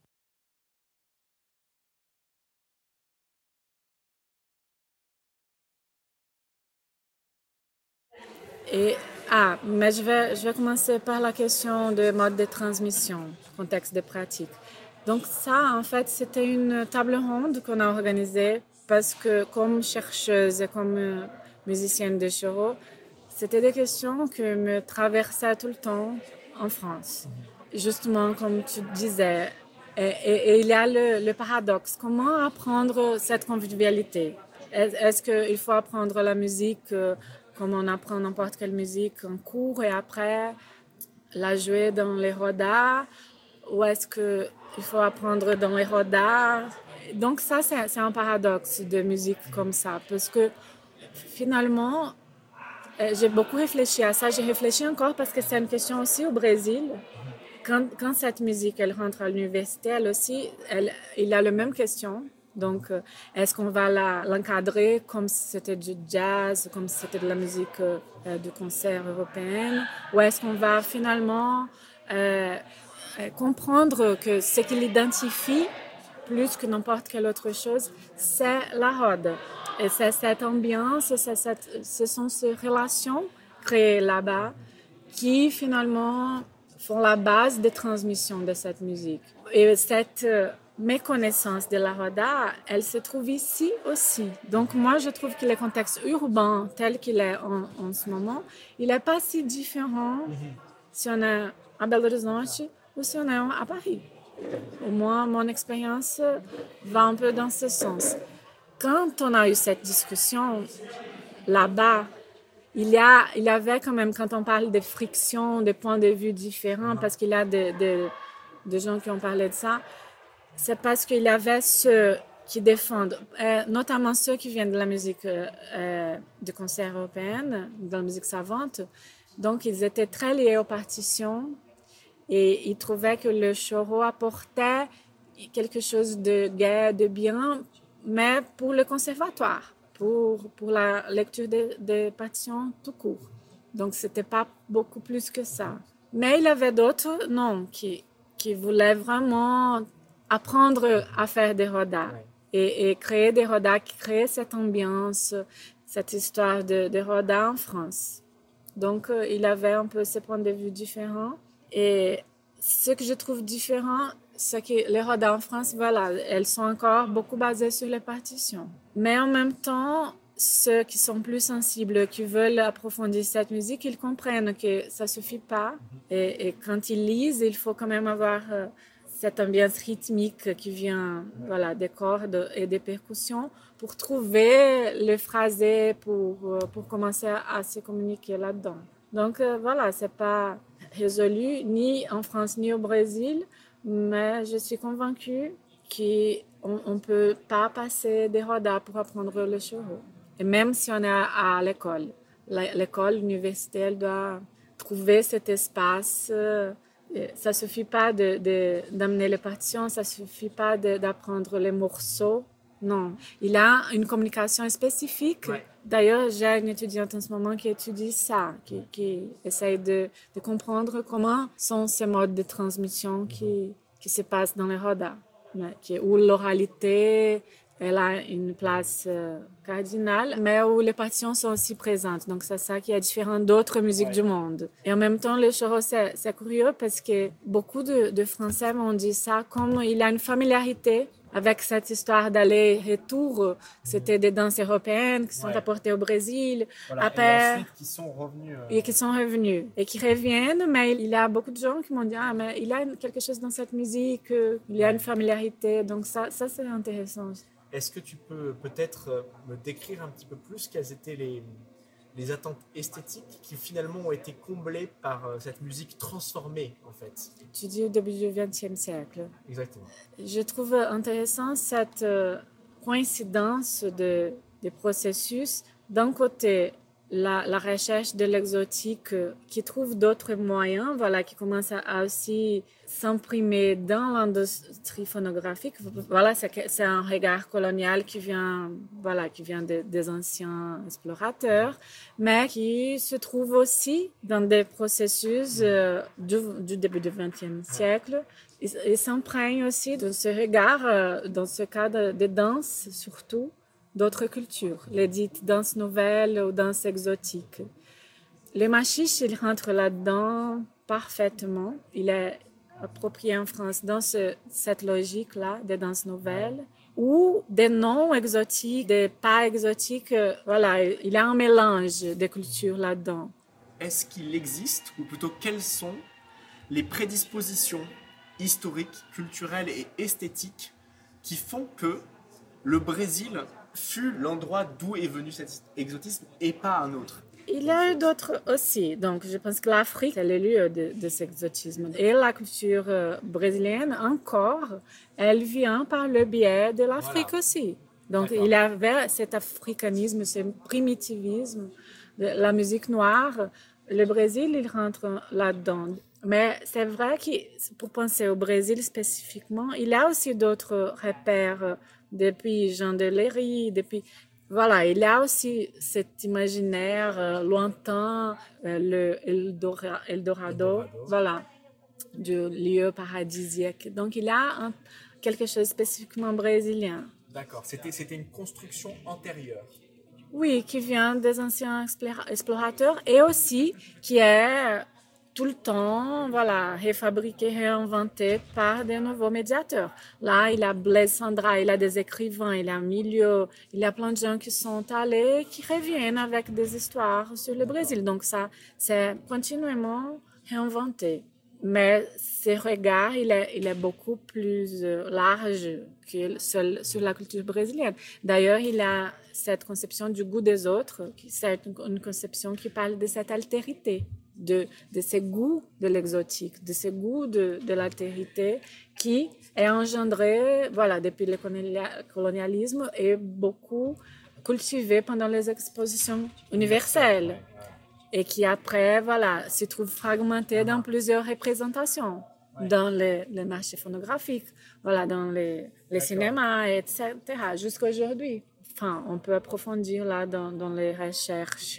Mais je vais commencer par la question de mode de transmission, contexte de pratique. Donc ça, en fait, c'était une table ronde qu'on a organisée parce que comme chercheuse et comme musicienne de choro, c'était des questions qui me traversaient tout le temps en France. Justement, comme tu disais, et il y a le paradoxe. Comment apprendre cette convivialité? Est-ce qu'il faut apprendre la musique comme on apprend n'importe quelle musique en cours et après la jouer dans les rodas? Ou est-ce qu'il faut apprendre dans les rodas? Donc ça, c'est un paradoxe de musique comme ça. Parce que finalement, j'ai beaucoup réfléchi à ça. J'ai réfléchi encore parce que c'est une question aussi au Brésil. Quand cette musique elle rentre à l'université, elle aussi, il a la même question. Donc, est-ce qu'on va l'encadrer comme si c'était du jazz, comme si c'était de la musique de concert européenne, ou est-ce qu'on va finalement comprendre que ce qui l'identifie plus que n'importe quelle autre chose, c'est la rhode. Et c'est cette ambiance, ce sont ces relations créées là-bas qui finalement font la base des transmissions de cette musique. Et cette méconnaissance de la Rhoda, elle se trouve ici aussi. Donc moi, je trouve que le contexte urbain tel qu'il est en ce moment, il n'est pas si différent si on est à Belo Horizonte ou si on est à Paris. Au moins, mon expérience va un peu dans ce sens. Quand on a eu cette discussion là-bas, il y avait quand même, quand on parle de friction, de points de vue différents, parce qu'il y a des gens qui ont parlé de ça, c'est parce qu'il y avait ceux qui défendent, notamment ceux qui viennent de la musique de concert européenne, de la musique savante. Donc, ils étaient très liés aux partitions et ils trouvaient que le choro apportait quelque chose de gai, de bien, mais pour le conservatoire, pour la lecture des partitions tout court. Donc, ce n'était pas beaucoup plus que ça. Mais il y avait d'autres, non, qui voulaient vraiment apprendre à faire des rodas et créer des rodas qui créent cette ambiance, cette histoire de rodas en France. Donc, il avait un peu ces points de vue différents. Et ce que je trouve différent, c'est que les rodas en France, voilà, elles sont encore beaucoup basées sur les partitions. Mais en même temps, ceux qui sont plus sensibles, qui veulent approfondir cette musique, ils comprennent que ça ne suffit pas. Et quand ils lisent, il faut quand même avoir cette ambiance rythmique qui vient des cordes et des percussions pour trouver le phrasé, pour commencer à se communiquer là-dedans. Donc voilà, ce n'est pas résolu ni en France ni au Brésil, mais je suis convaincue qu'on ne peut pas passer des rodas pour apprendre le choro. Et même si on est à l'école, l'université, elle doit trouver cet espace. Ça ne suffit pas d'amener les partitions, ça ne suffit pas d'apprendre les morceaux. Non, il y a une communication spécifique. Ouais. D'ailleurs, j'ai une étudiante en ce moment qui étudie ça, qui essaye de comprendre comment sont ces modes de transmission qui se passent dans les rodas, où l'oralité elle a une place cardinale, mais où les partitions sont aussi présentes. Donc, c'est ça qui est différent d'autres musiques du monde. Et en même temps, le choro, c'est curieux parce que beaucoup de Français m'ont dit ça, comme il y a une familiarité avec cette histoire d'aller-retour. C'était des danses européennes qui sont apportées au Brésil. Voilà, et ensuite qui sont revenus. Et qui sont revenus. Et qui reviennent, mais il y a beaucoup de gens qui m'ont dit « Ah, mais il y a quelque chose dans cette musique, il y a une familiarité. » Donc ça c'est intéressant. Est-ce que tu peux peut-être me décrire un petit peu plus quelles étaient les attentes esthétiques qui finalement ont été comblées par cette musique transformée, en fait? Tu dis au début du XXe siècle. Exactement. Je trouve intéressant cette coïncidence des processus. D'un côté, la recherche de l'exotique qui trouve d'autres moyens, qui commence à aussi s'imprimer dans l'industrie phonographique. Voilà, c'est un regard colonial qui vient des anciens explorateurs, mais qui se trouve aussi dans des processus du début du XXe siècle. Il s'imprègne aussi de ce regard, dans ce cas de danse surtout, d'autres cultures, les dites danses nouvelles ou danses exotiques. Le machiche, il rentre là-dedans parfaitement. Il est approprié en France dans cette logique-là des danses nouvelles ou des noms exotiques, des pas exotiques. Il y a un mélange de cultures là-dedans. Est-ce qu'il existe, ou plutôt quelles sont les prédispositions historiques, culturelles et esthétiques qui font que le Brésil fut l'endroit d'où est venu cet exotisme et pas un autre? Il y a eu d'autres aussi. Donc, je pense que l'Afrique est le lieu de cet exotisme. Et la culture brésilienne, encore, elle vient par le biais de l'Afrique aussi. Donc, il y avait cet africanisme, ce primitivisme la musique noire, le Brésil, il rentre là-dedans. Mais c'est vrai que pour penser au Brésil spécifiquement, il y a aussi d'autres repères depuis Jean de Léry, depuis... Voilà, il y a aussi cet imaginaire lointain, le Eldorado, voilà, du lieu paradisiaque. Donc, il y a quelque chose spécifiquement brésilien. D'accord, c'était une construction antérieure. Oui, qui vient des anciens explorateurs et aussi qui est tout le temps, voilà, refabriqué, réinventé par des nouveaux médiateurs. Là, il y a Blaise Sandra, il y a des écrivains, il y a un milieu, il y a plein de gens qui sont allés, qui reviennent avec des histoires sur le Brésil. Donc ça, c'est continuellement réinventé. Mais ce regard, il est beaucoup plus large que seul sur la culture brésilienne. D'ailleurs, il a cette conception du goût des autres, c'est une conception qui parle de cette altérité, de ces goûts de l'exotique, de ces goûts de l'altérité qui est engendré, voilà, depuis le colonialisme et beaucoup cultivé pendant les expositions universelles. Et qui après, voilà, se trouve fragmenté dans plusieurs représentations, dans les marchés phonographiques, voilà, dans les cinémas, etc., jusqu'à aujourd'hui. Enfin, on peut approfondir là dans les recherches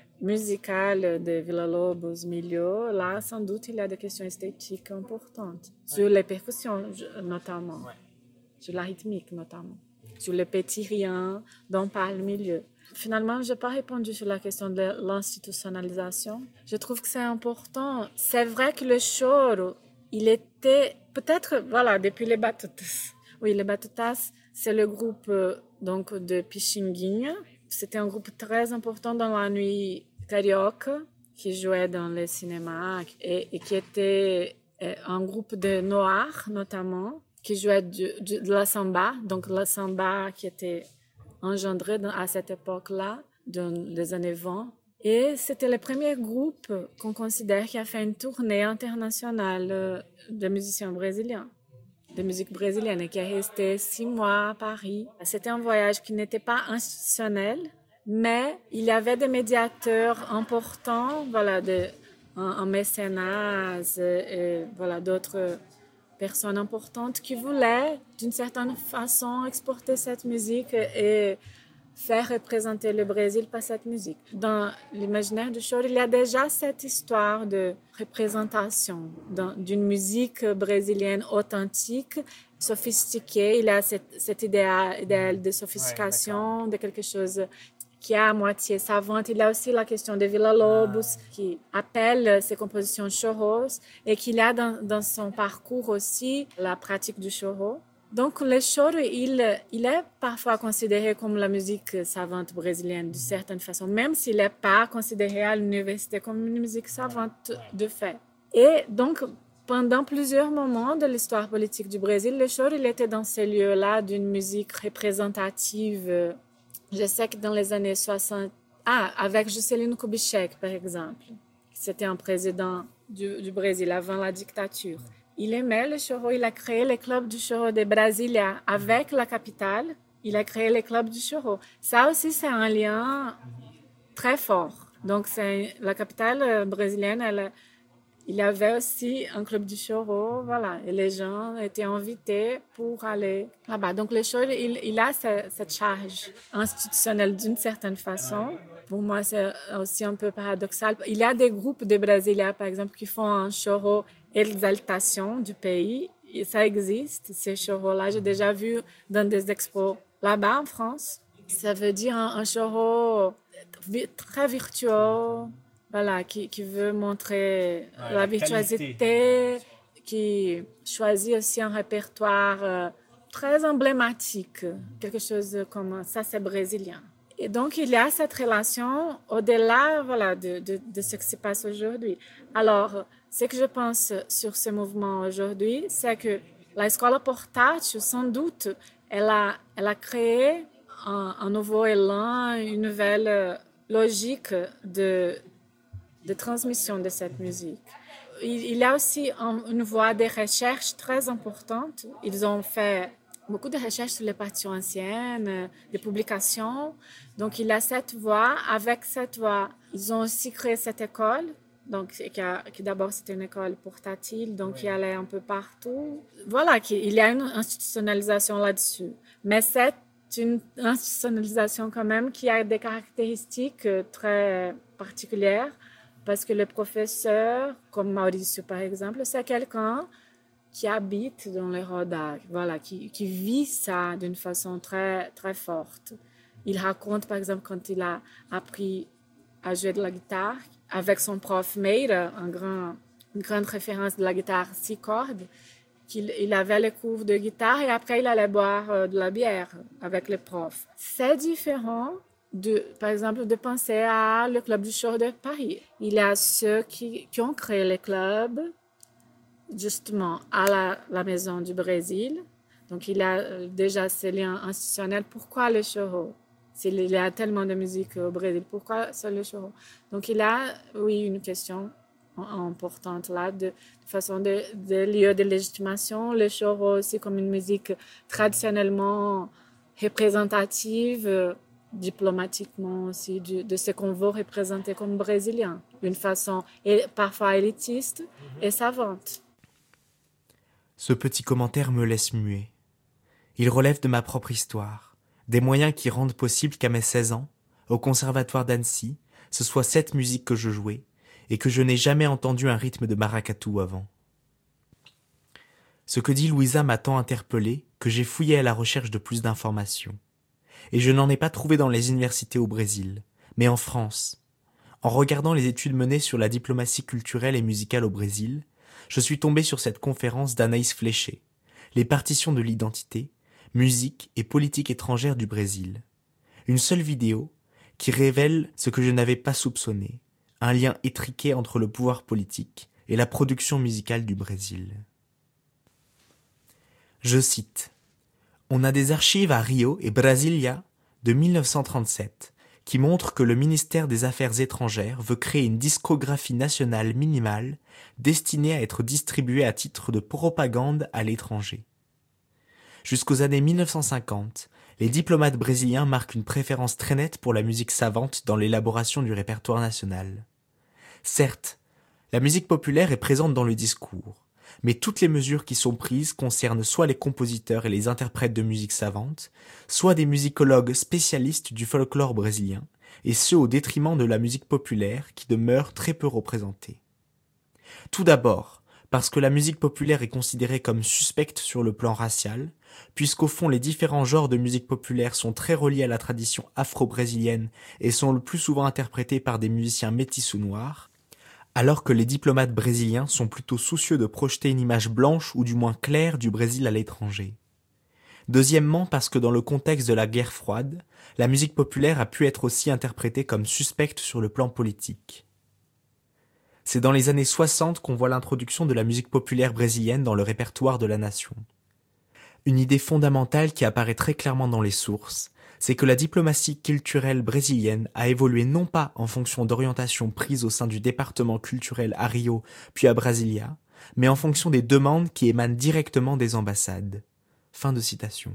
musicales de Villa-Lobos, Milieu. Là, sans doute, il y a des questions esthétiques importantes, sur les percussions notamment, sur la rythmique notamment, sur les petits riens dont parle Milieu. Finalement, je n'ai pas répondu sur la question de l'institutionnalisation. Je trouve que c'est important. C'est vrai que le choro, il était peut-être, voilà, depuis les Batutas. Oui, les Batutas, c'est le groupe donc de Pichinguinha. C'était un groupe très important dans la nuit carioca, qui jouait dans les cinémas et qui était un groupe de noirs, notamment, qui jouait de la samba. Donc, la samba qui était engendré à cette époque-là, dans les années 20. Et c'était le premier groupe qu'on considère qui a fait une tournée internationale de musiciens brésiliens, de musique brésilienne, et qui est resté 6 mois à Paris. C'était un voyage qui n'était pas institutionnel, mais il y avait des médiateurs importants, voilà, un mécénat et voilà, d'autres personnes importantes qui voulaient, d'une certaine façon, exporter cette musique et faire représenter le Brésil par cette musique. Dans l'imaginaire du choro, il y a déjà cette histoire de représentation d'une musique brésilienne authentique, sophistiquée. Il y a cet idéal de sophistication, de quelque chose qui est à moitié savante. Il y a aussi la question de Villa-Lobos, qui appelle ses compositions choros, et qu'il a dans son parcours aussi la pratique du choro. Donc le choro, il est parfois considéré comme la musique savante brésilienne, de certaine façon, même s'il n'est pas considéré à l'université comme une musique savante de fait. Et donc, pendant plusieurs moments de l'histoire politique du Brésil, le choro, il était dans ces lieux-là d'une musique représentative. Je sais que dans les années 60, avec Juscelino Kubitschek, par exemple, c'était un président du Brésil avant la dictature. Il aimait le choro, il a créé le club du choro de Brasilia avec la capitale. Il a créé le club du choro. Ça aussi, c'est un lien très fort. Donc, la capitale brésilienne, il y avait aussi un club du choro, voilà, et les gens étaient invités pour aller là-bas. Donc le choro, il a cette charge institutionnelle d'une certaine façon. Pour moi, c'est aussi un peu paradoxal. Il y a des groupes de Brasilia, par exemple, qui font un choro exaltation du pays. Et ça existe, ces choros-là. J'ai déjà vu dans des expos là-bas en France. Ça veut dire un choro très virtuose. Voilà, qui veut montrer la virtuosité, qui choisit aussi un répertoire très emblématique, quelque chose comme ça, c'est brésilien. Et donc, il y a cette relation au-delà, voilà, de ce qui se passe aujourd'hui. Alors, ce que je pense sur ce mouvement aujourd'hui, c'est que la Escola Portátil, sans doute, elle a créé un nouveau élan, une nouvelle logique de transmission de cette musique. Il y a aussi une voie de recherche très importante. Ils ont fait beaucoup de recherches sur les partitions anciennes, des publications. Donc, il a cette voix. Avec cette voix, ils ont aussi créé cette école. Donc, qui d'abord, c'était une école portatile, donc qui allait un peu partout. Voilà, il y a une institutionnalisation là-dessus. Mais c'est une institutionnalisation quand même qui a des caractéristiques très particulières, parce que le professeur, comme Mauricio par exemple, c'est quelqu'un qui habite dans les Roda, voilà, qui vit ça d'une façon très, très forte. Il raconte, par exemple, quand il a appris à jouer de la guitare avec son prof Meire, une grande référence de la guitare 6 cordes, qu'il avait les cours de guitare et après il allait boire de la bière avec les profs. C'est différent par exemple, de penser à le Club du Choro de Paris. Il y a ceux qui ont créé les clubs justement à la Maison du Brésil. Donc, il y a déjà ces liens institutionnels. Pourquoi le choro? Il y a tellement de musique au Brésil. Pourquoi c'est le choro? Donc, il y a, oui, une question importante là, de façon de lieu de légitimation. Le choro aussi comme une musique traditionnellement représentative, diplomatiquement aussi, de ce qu'on veut représenter comme brésilien, d'une façon parfois élitiste et savante. Ce petit commentaire me laisse muet. Il relève de ma propre histoire, des moyens qui rendent possible qu'à mes 16 ans, au conservatoire d'Annecy, ce soit cette musique que je jouais, et que je n'ai jamais entendu un rythme de maracatu avant. Ce que dit Louisa m'a tant interpellé que j'ai fouillé à la recherche de plus d'informations. Et je n'en ai pas trouvé dans les universités au Brésil, mais en France. En regardant les études menées sur la diplomatie culturelle et musicale au Brésil, je suis tombé sur cette conférence d'Anaïs Fléché, Les partitions de l'identité, musique et politique étrangère du Brésil. Une seule vidéo qui révèle ce que je n'avais pas soupçonné, un lien étriqué entre le pouvoir politique et la production musicale du Brésil. Je cite. On a des archives à Rio et Brasilia de 1937 qui montrent que le ministère des Affaires étrangères veut créer une discographie nationale minimale destinée à être distribuée à titre de propagande à l'étranger. Jusqu'aux années 1950, les diplomates brésiliens marquent une préférence très nette pour la musique savante dans l'élaboration du répertoire national. Certes, la musique populaire est présente dans le discours, mais toutes les mesures qui sont prises concernent soit les compositeurs et les interprètes de musique savante, soit des musicologues spécialistes du folklore brésilien, et ce au détriment de la musique populaire qui demeure très peu représentée. Tout d'abord, parce que la musique populaire est considérée comme suspecte sur le plan racial, puisqu'au fond les différents genres de musique populaire sont très reliés à la tradition afro-brésilienne et sont le plus souvent interprétés par des musiciens métis ou noirs, alors que les diplomates brésiliens sont plutôt soucieux de projeter une image blanche ou du moins claire du Brésil à l'étranger. Deuxièmement, parce que dans le contexte de la guerre froide, la musique populaire a pu être aussi interprétée comme suspecte sur le plan politique. C'est dans les années 60 qu'on voit l'introduction de la musique populaire brésilienne dans le répertoire de la nation. Une idée fondamentale qui apparaît très clairement dans les sources, c'est que la diplomatie culturelle brésilienne a évolué non pas en fonction d'orientations prises au sein du département culturel à Rio puis à Brasilia, mais en fonction des demandes qui émanent directement des ambassades. Fin de citation.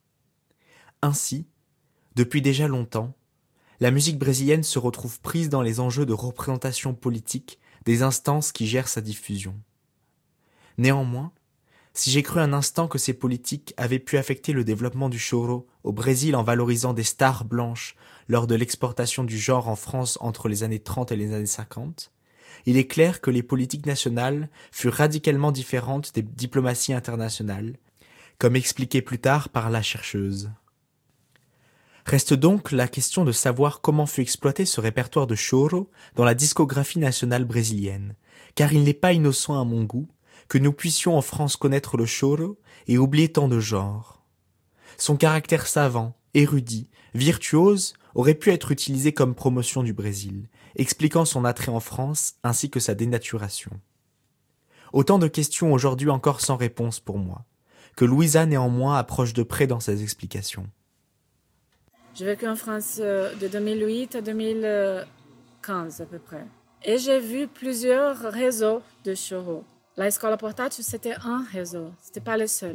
Ainsi, depuis déjà longtemps, la musique brésilienne se retrouve prise dans les enjeux de représentation politique des instances qui gèrent sa diffusion. Néanmoins, si j'ai cru un instant que ces politiques avaient pu affecter le développement du choro au Brésil en valorisant des stars blanches lors de l'exportation du genre en France entre les années 30 et les années 50, il est clair que les politiques nationales furent radicalement différentes des diplomaties internationales, comme expliqué plus tard par la chercheuse. Reste donc la question de savoir comment fut exploité ce répertoire de choro dans la discographie nationale brésilienne, car il n'est pas innocent à mon goût que nous puissions en France connaître le choro et oublier tant de genres. Son caractère savant, érudit, virtuose aurait pu être utilisé comme promotion du Brésil, expliquant son attrait en France ainsi que sa dénaturation. Autant de questions aujourd'hui encore sans réponse pour moi, que Louisa néanmoins approche de près dans ses explications. J'ai vécu en France de 2008 à 2015 à peu près. Et j'ai vu plusieurs réseaux de choro. La Escola Portátil, c'était un réseau, c'était pas le seul.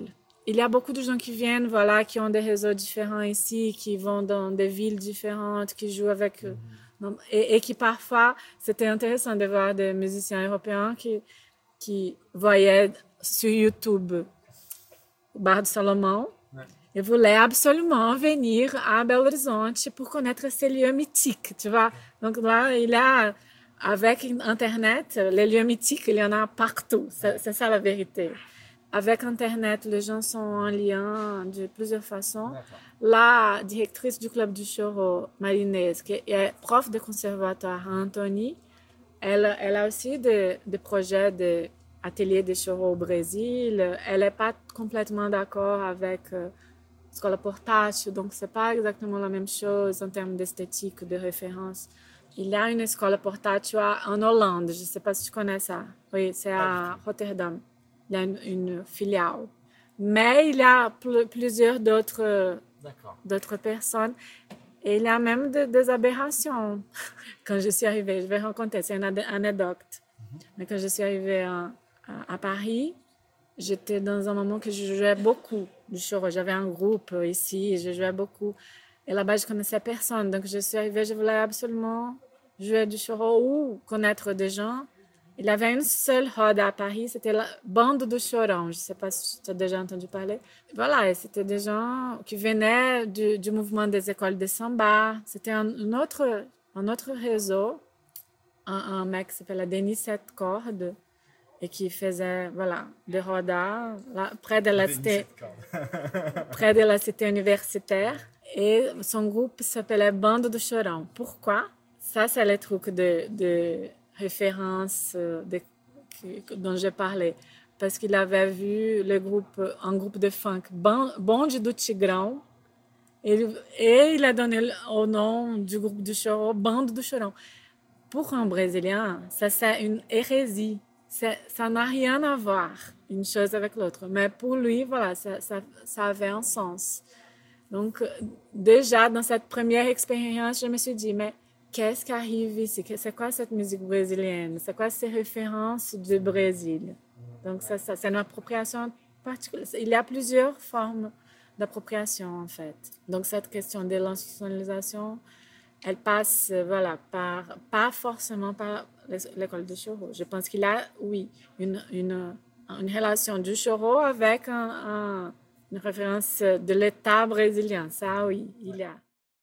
il y a beaucoup de gens qui viennent, voilà, qui ont des réseaux différents ici, qui vont dans des villes différentes, qui jouent avec... Et qui parfois, c'était intéressant de voir des musiciens européens qui voyaient sur YouTube o Bar do Salomão et voulaient absolument venir à Belo Horizonte pour connaître ces lieux mythiques, tu vois. Donc là, il y a, avec Internet, les lieux mythiques, il y en a partout. C'est ça la vérité. Avec Internet, les gens sont en lien de plusieurs façons. La directrice du Club du Choro, Marinês, qui est prof de conservatoire à Antony, elle a aussi des projets d'ateliers de choro au Brésil. Elle n'est pas complètement d'accord avec Escola Portátil, donc ce n'est pas exactement la même chose en termes d'esthétique, de référence. Il y a une Escola Portátil en Hollande, je ne sais pas si tu connais ça. Oui, c'est à Rotterdam. Il y a une filiale. Mais il y a plusieurs d'autres personnes. Et il y a même des aberrations. Quand je suis arrivée, je vais raconter, c'est une anecdote. Mais quand je suis arrivée à Paris, j'étais dans un moment que je jouais beaucoup du choro. J'avais un groupe ici et je jouais beaucoup. Et là-bas, je ne connaissais personne. Donc, je suis arrivée, je voulais absolument jouer du choro ou connaître des gens. Il y avait une seule roda à Paris, c'était la Bande do Chorão. Je ne sais pas si tu as déjà entendu parler. Voilà, et c'était des gens qui venaient du mouvement des écoles de samba. C'était un autre réseau. Un mec qui s'appelait Denis Sept Cordes et qui faisait des rodas près de la cité universitaire. Et son groupe s'appelait Bande do Chorão. Pourquoi? Ça, c'est le truc de référence dont je parlais, parce qu'il avait vu un groupe de funk, Bonde do Tigrão, et il a donné au nom du groupe du choro, Bande do Chorão. Pour un Brésilien, ça c'est une hérésie. Ça n'a rien à voir, une chose avec l'autre. Mais pour lui, voilà, ça avait un sens. Donc, déjà, dans cette première expérience, je me suis dit, mais qu'est-ce qui arrive ici? C'est quoi cette musique brésilienne? C'est quoi ces références du Brésil? Donc, c'est une appropriation particulière. Il y a plusieurs formes d'appropriation, en fait. Donc, cette question de l'institutionnalisation, elle passe, pas forcément par l'école de choro. Je pense qu'il y a, oui, une relation du choro avec une référence de l'État brésilien. Ça, oui, il y a.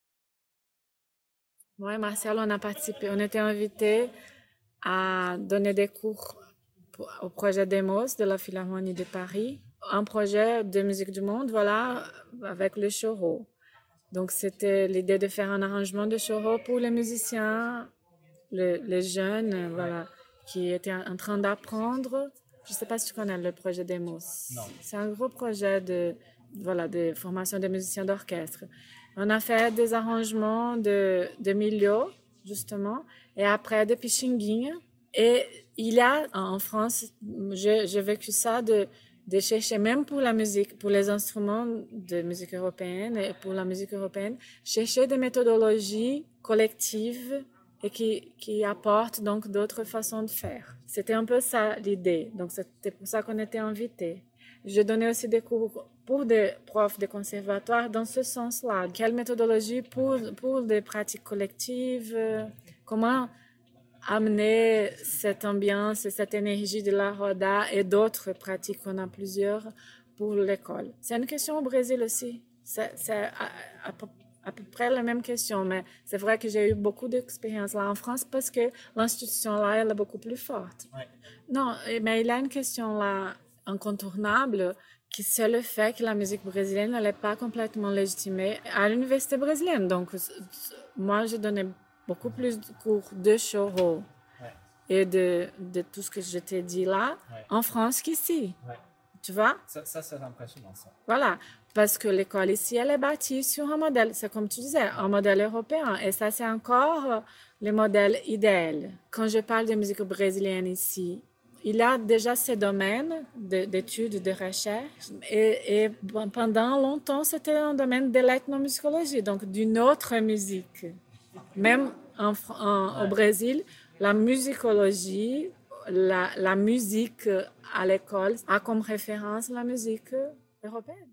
Moi et Marcel, on a participé, on était invités à donner des cours au projet Demos de la Philharmonie de Paris, un projet de musique du monde, avec le choro. Donc, c'était l'idée de faire un arrangement de choro pour les musiciens, les jeunes, qui étaient en train d'apprendre. Je ne sais pas si tu connais le projet Demos. Non. C'est un gros projet de formation des musiciens d'orchestre. On a fait des arrangements de Milhaud, justement, et après de Pixinguinha. Et il y a, en France, j'ai vécu ça, de chercher, même pour la musique, pour les instruments de musique européenne et pour la musique européenne, chercher des méthodologies collectives et qui apportent donc d'autres façons de faire. C'était un peu ça l'idée. Donc, c'était pour ça qu'on était invités. Je donnais aussi des cours pour des profs de conservatoire dans ce sens-là. Quelle méthodologie pour des pratiques collectives? Comment amener cette ambiance et cette énergie de la roda et d'autres pratiques, on a plusieurs, pour l'école? C'est une question au Brésil aussi. C'est à peu près la même question, mais c'est vrai que j'ai eu beaucoup d'expérience là en France parce que l'institution là, elle est beaucoup plus forte. Ouais. Non, mais il y a une question là incontournable, qui c'est le fait que la musique brésilienne n'est pas complètement légitimée à l'université brésilienne. Donc, moi, je donnais beaucoup plus de cours de choro et de tout ce que je t'ai dit là en France qu'ici. Ouais. Tu vois? Ça, c'est impressionnant, ça. Voilà, parce que l'école ici, elle est bâtie sur un modèle, c'est comme tu disais, un modèle européen. Et ça, c'est encore le modèle idéal. Quand je parle de musique brésilienne ici, il y a déjà ces domaines d'études, de recherche. Et pendant longtemps, c'était un domaine de l'ethnomusicologie, donc d'une autre musique. Même au Brésil, la musicologie, la musique à l'école a comme référence la musique européenne.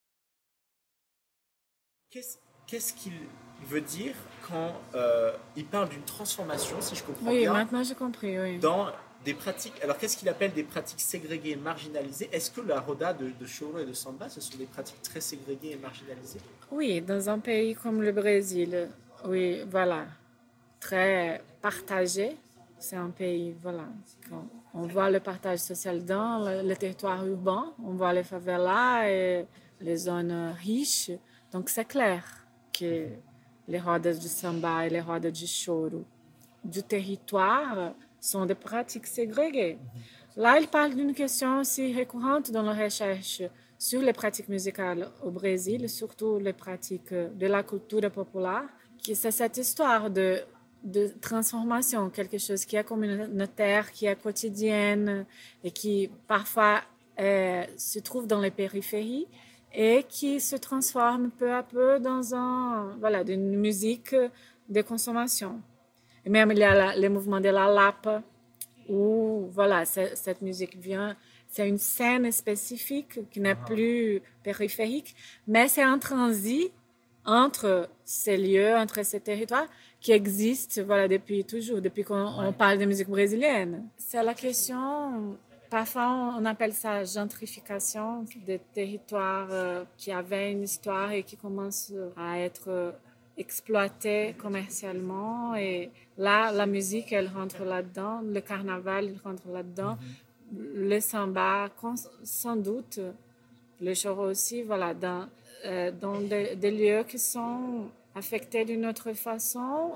Qu'est-ce qu'il veut dire quand il parle d'une transformation, si je comprends bien? Oui, maintenant j'ai compris, oui. Dans des pratiques, alors qu'est-ce qu'il appelle des pratiques ségrégées et marginalisées? Est-ce que la roda de choro et de samba, ce sont des pratiques très ségrégées et marginalisées? Oui, dans un pays comme le Brésil, oui, voilà, très partagé. C'est un pays, voilà, on voit le partage social dans le territoire urbain, on voit les favelas et les zones riches. Donc c'est clair que les rodas de samba et les rodas de choro du territoire sont des pratiques ségrégées. Là, il parle d'une question aussi récurrente dans la recherche sur les pratiques musicales au Brésil, surtout les pratiques de la culture populaire, qui c'est cette histoire de transformation, quelque chose qui est communautaire, qui est quotidienne et qui parfois se trouve dans les périphéries et qui se transforme peu à peu dans une musique de consommation. Et même il y a le mouvement de la Lapa, où voilà, cette musique vient, c'est une scène spécifique qui n'est plus périphérique, mais c'est un transit entre ces lieux, entre ces territoires qui existent voilà, depuis toujours, depuis qu'on parle de musique brésilienne. C'est la question, parfois on appelle ça gentrification des territoires qui avaient une histoire et qui commencent à être exploités commercialement. Et là, la musique, elle rentre là-dedans, le carnaval, il rentre là-dedans, le samba, sans doute, le choro aussi, voilà, dans des lieux qui sont affectés d'une autre façon,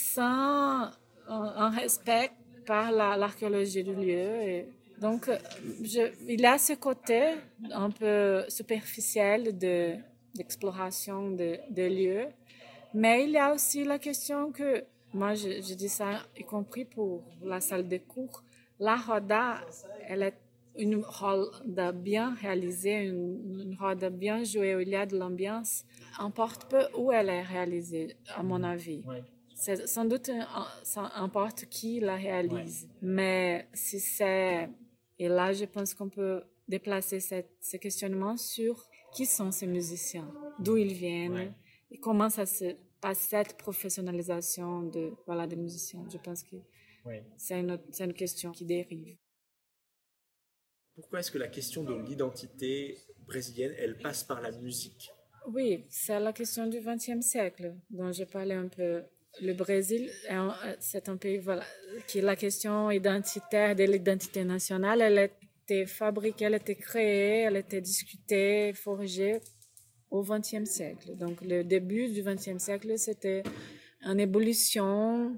sans un respect par l'archéologie du lieu. Et donc, il y a ce côté un peu superficiel d'exploration des lieux, mais il y a aussi la question que, moi je dis ça, y compris pour la salle de cours, la roda, elle est une roda bien réalisée, une roda bien jouée, où il y a de l'ambiance, importe peu où elle est réalisée, à mon avis. Ouais. C'est, sans doute, ça importe qui la réalise. Ouais. Mais si c'est... Et là, je pense qu'on peut déplacer ce questionnement sur qui sont ces musiciens, d'où ils viennent, et comment ça se passe, cette professionnalisation des musiciens. Je pense que c'est une question qui dérive. Pourquoi est-ce que la question de l'identité brésilienne, elle passe par la musique? Oui, c'est la question du XXe siècle dont je parlais un peu. Le Brésil, c'est un pays qui la question identitaire de l'identité nationale, elle était fabriquée, elle était créée, elle était discutée, forgée au XXe siècle. Donc le début du XXe siècle, c'était une évolution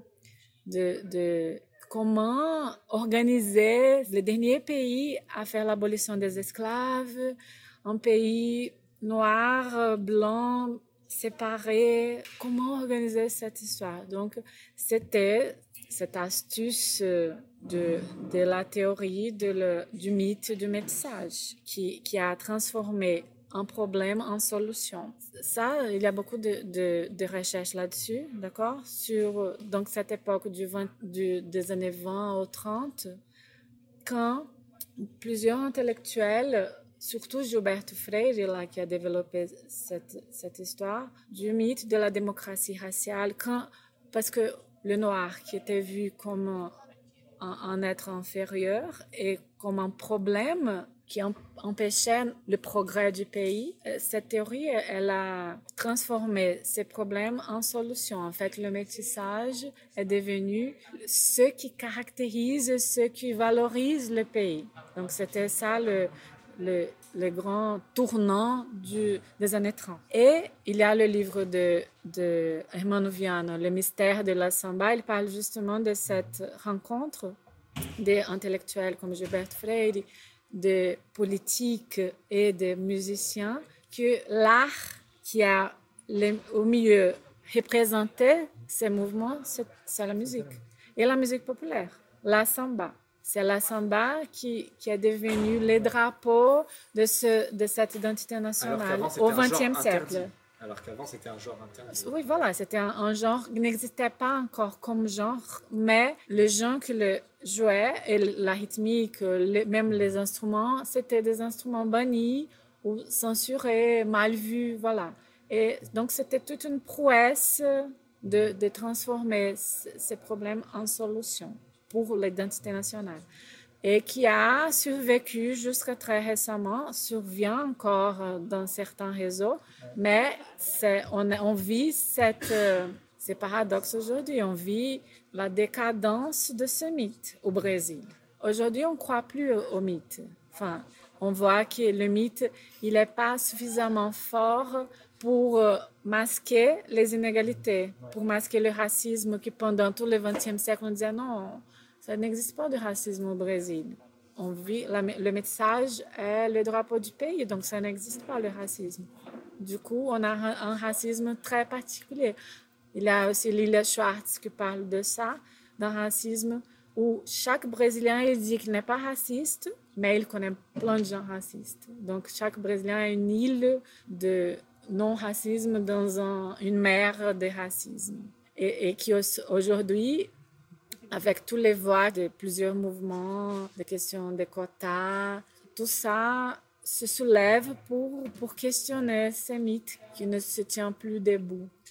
de comment organiser le dernier pays à faire l'abolition des esclaves, un pays noir, blanc, séparé. Comment organiser cette histoire? Donc, c'était cette astuce de la théorie du mythe du métissage qui a transformé un problème en solution. Ça, il y a beaucoup de recherches là-dessus, d'accord? Sur donc cette époque des années 20 aux 30, quand plusieurs intellectuels, surtout Gilberto Freire, là, qui a développé cette histoire du mythe de la démocratie raciale, parce que le noir qui était vu comme un être inférieur et comme un problème qui empêchait le progrès du pays, cette théorie, elle a transformé ces problèmes en solutions. En fait, le métissage est devenu ce qui caractérise, ce qui valorise le pays. Donc, c'était ça le grand tournant des années 30. Et il y a le livre de Hermano Viana, Le mystère de la samba. Il parle justement de cette rencontre des intellectuels comme Gilberto Freire, des politiques et des musiciens, que l'art qui a au milieu représenté ces mouvements, c'est la musique. Et la musique populaire, la samba. C'est la samba qui est devenue le drapeau de cette identité nationale au XXe siècle. Alors qu'avant, c'était un genre interdit. Oui, voilà, c'était un genre qui n'existait pas encore comme genre, mais les gens qui le jouaient, et la rythmique, même les instruments, c'était des instruments bannis ou censurés, mal vus, voilà. Et donc, c'était toute une prouesse de transformer ces problèmes en solutions pour l'identité nationale. Et qui a survécu jusqu'à très récemment, survient encore dans certains réseaux, mais on vit ces paradoxes aujourd'hui, on vit la décadence de ce mythe au Brésil. Aujourd'hui, on ne croit plus au mythe. Enfin, on voit que le mythe, il n'est pas suffisamment fort pour masquer les inégalités, pour masquer le racisme qui pendant tout le XXe siècle, on disait non, ça n'existe pas de racisme au Brésil. On vit, le message est le drapeau du pays, donc ça n'existe pas le racisme. Du coup, on a un racisme très particulier. Il y a aussi Lilia Schwartz qui parle de ça, d'un racisme où chaque Brésilien il dit qu'il n'est pas raciste, mais il connaît plein de gens racistes. Donc chaque Brésilien est une île de non-racisme dans une mer de racisme. Et qui aujourd'hui, avec toutes les voix de plusieurs mouvements, des questions de quotas, tout ça se soulève pour questionner ces mythes qui ne se tiennent plus debout.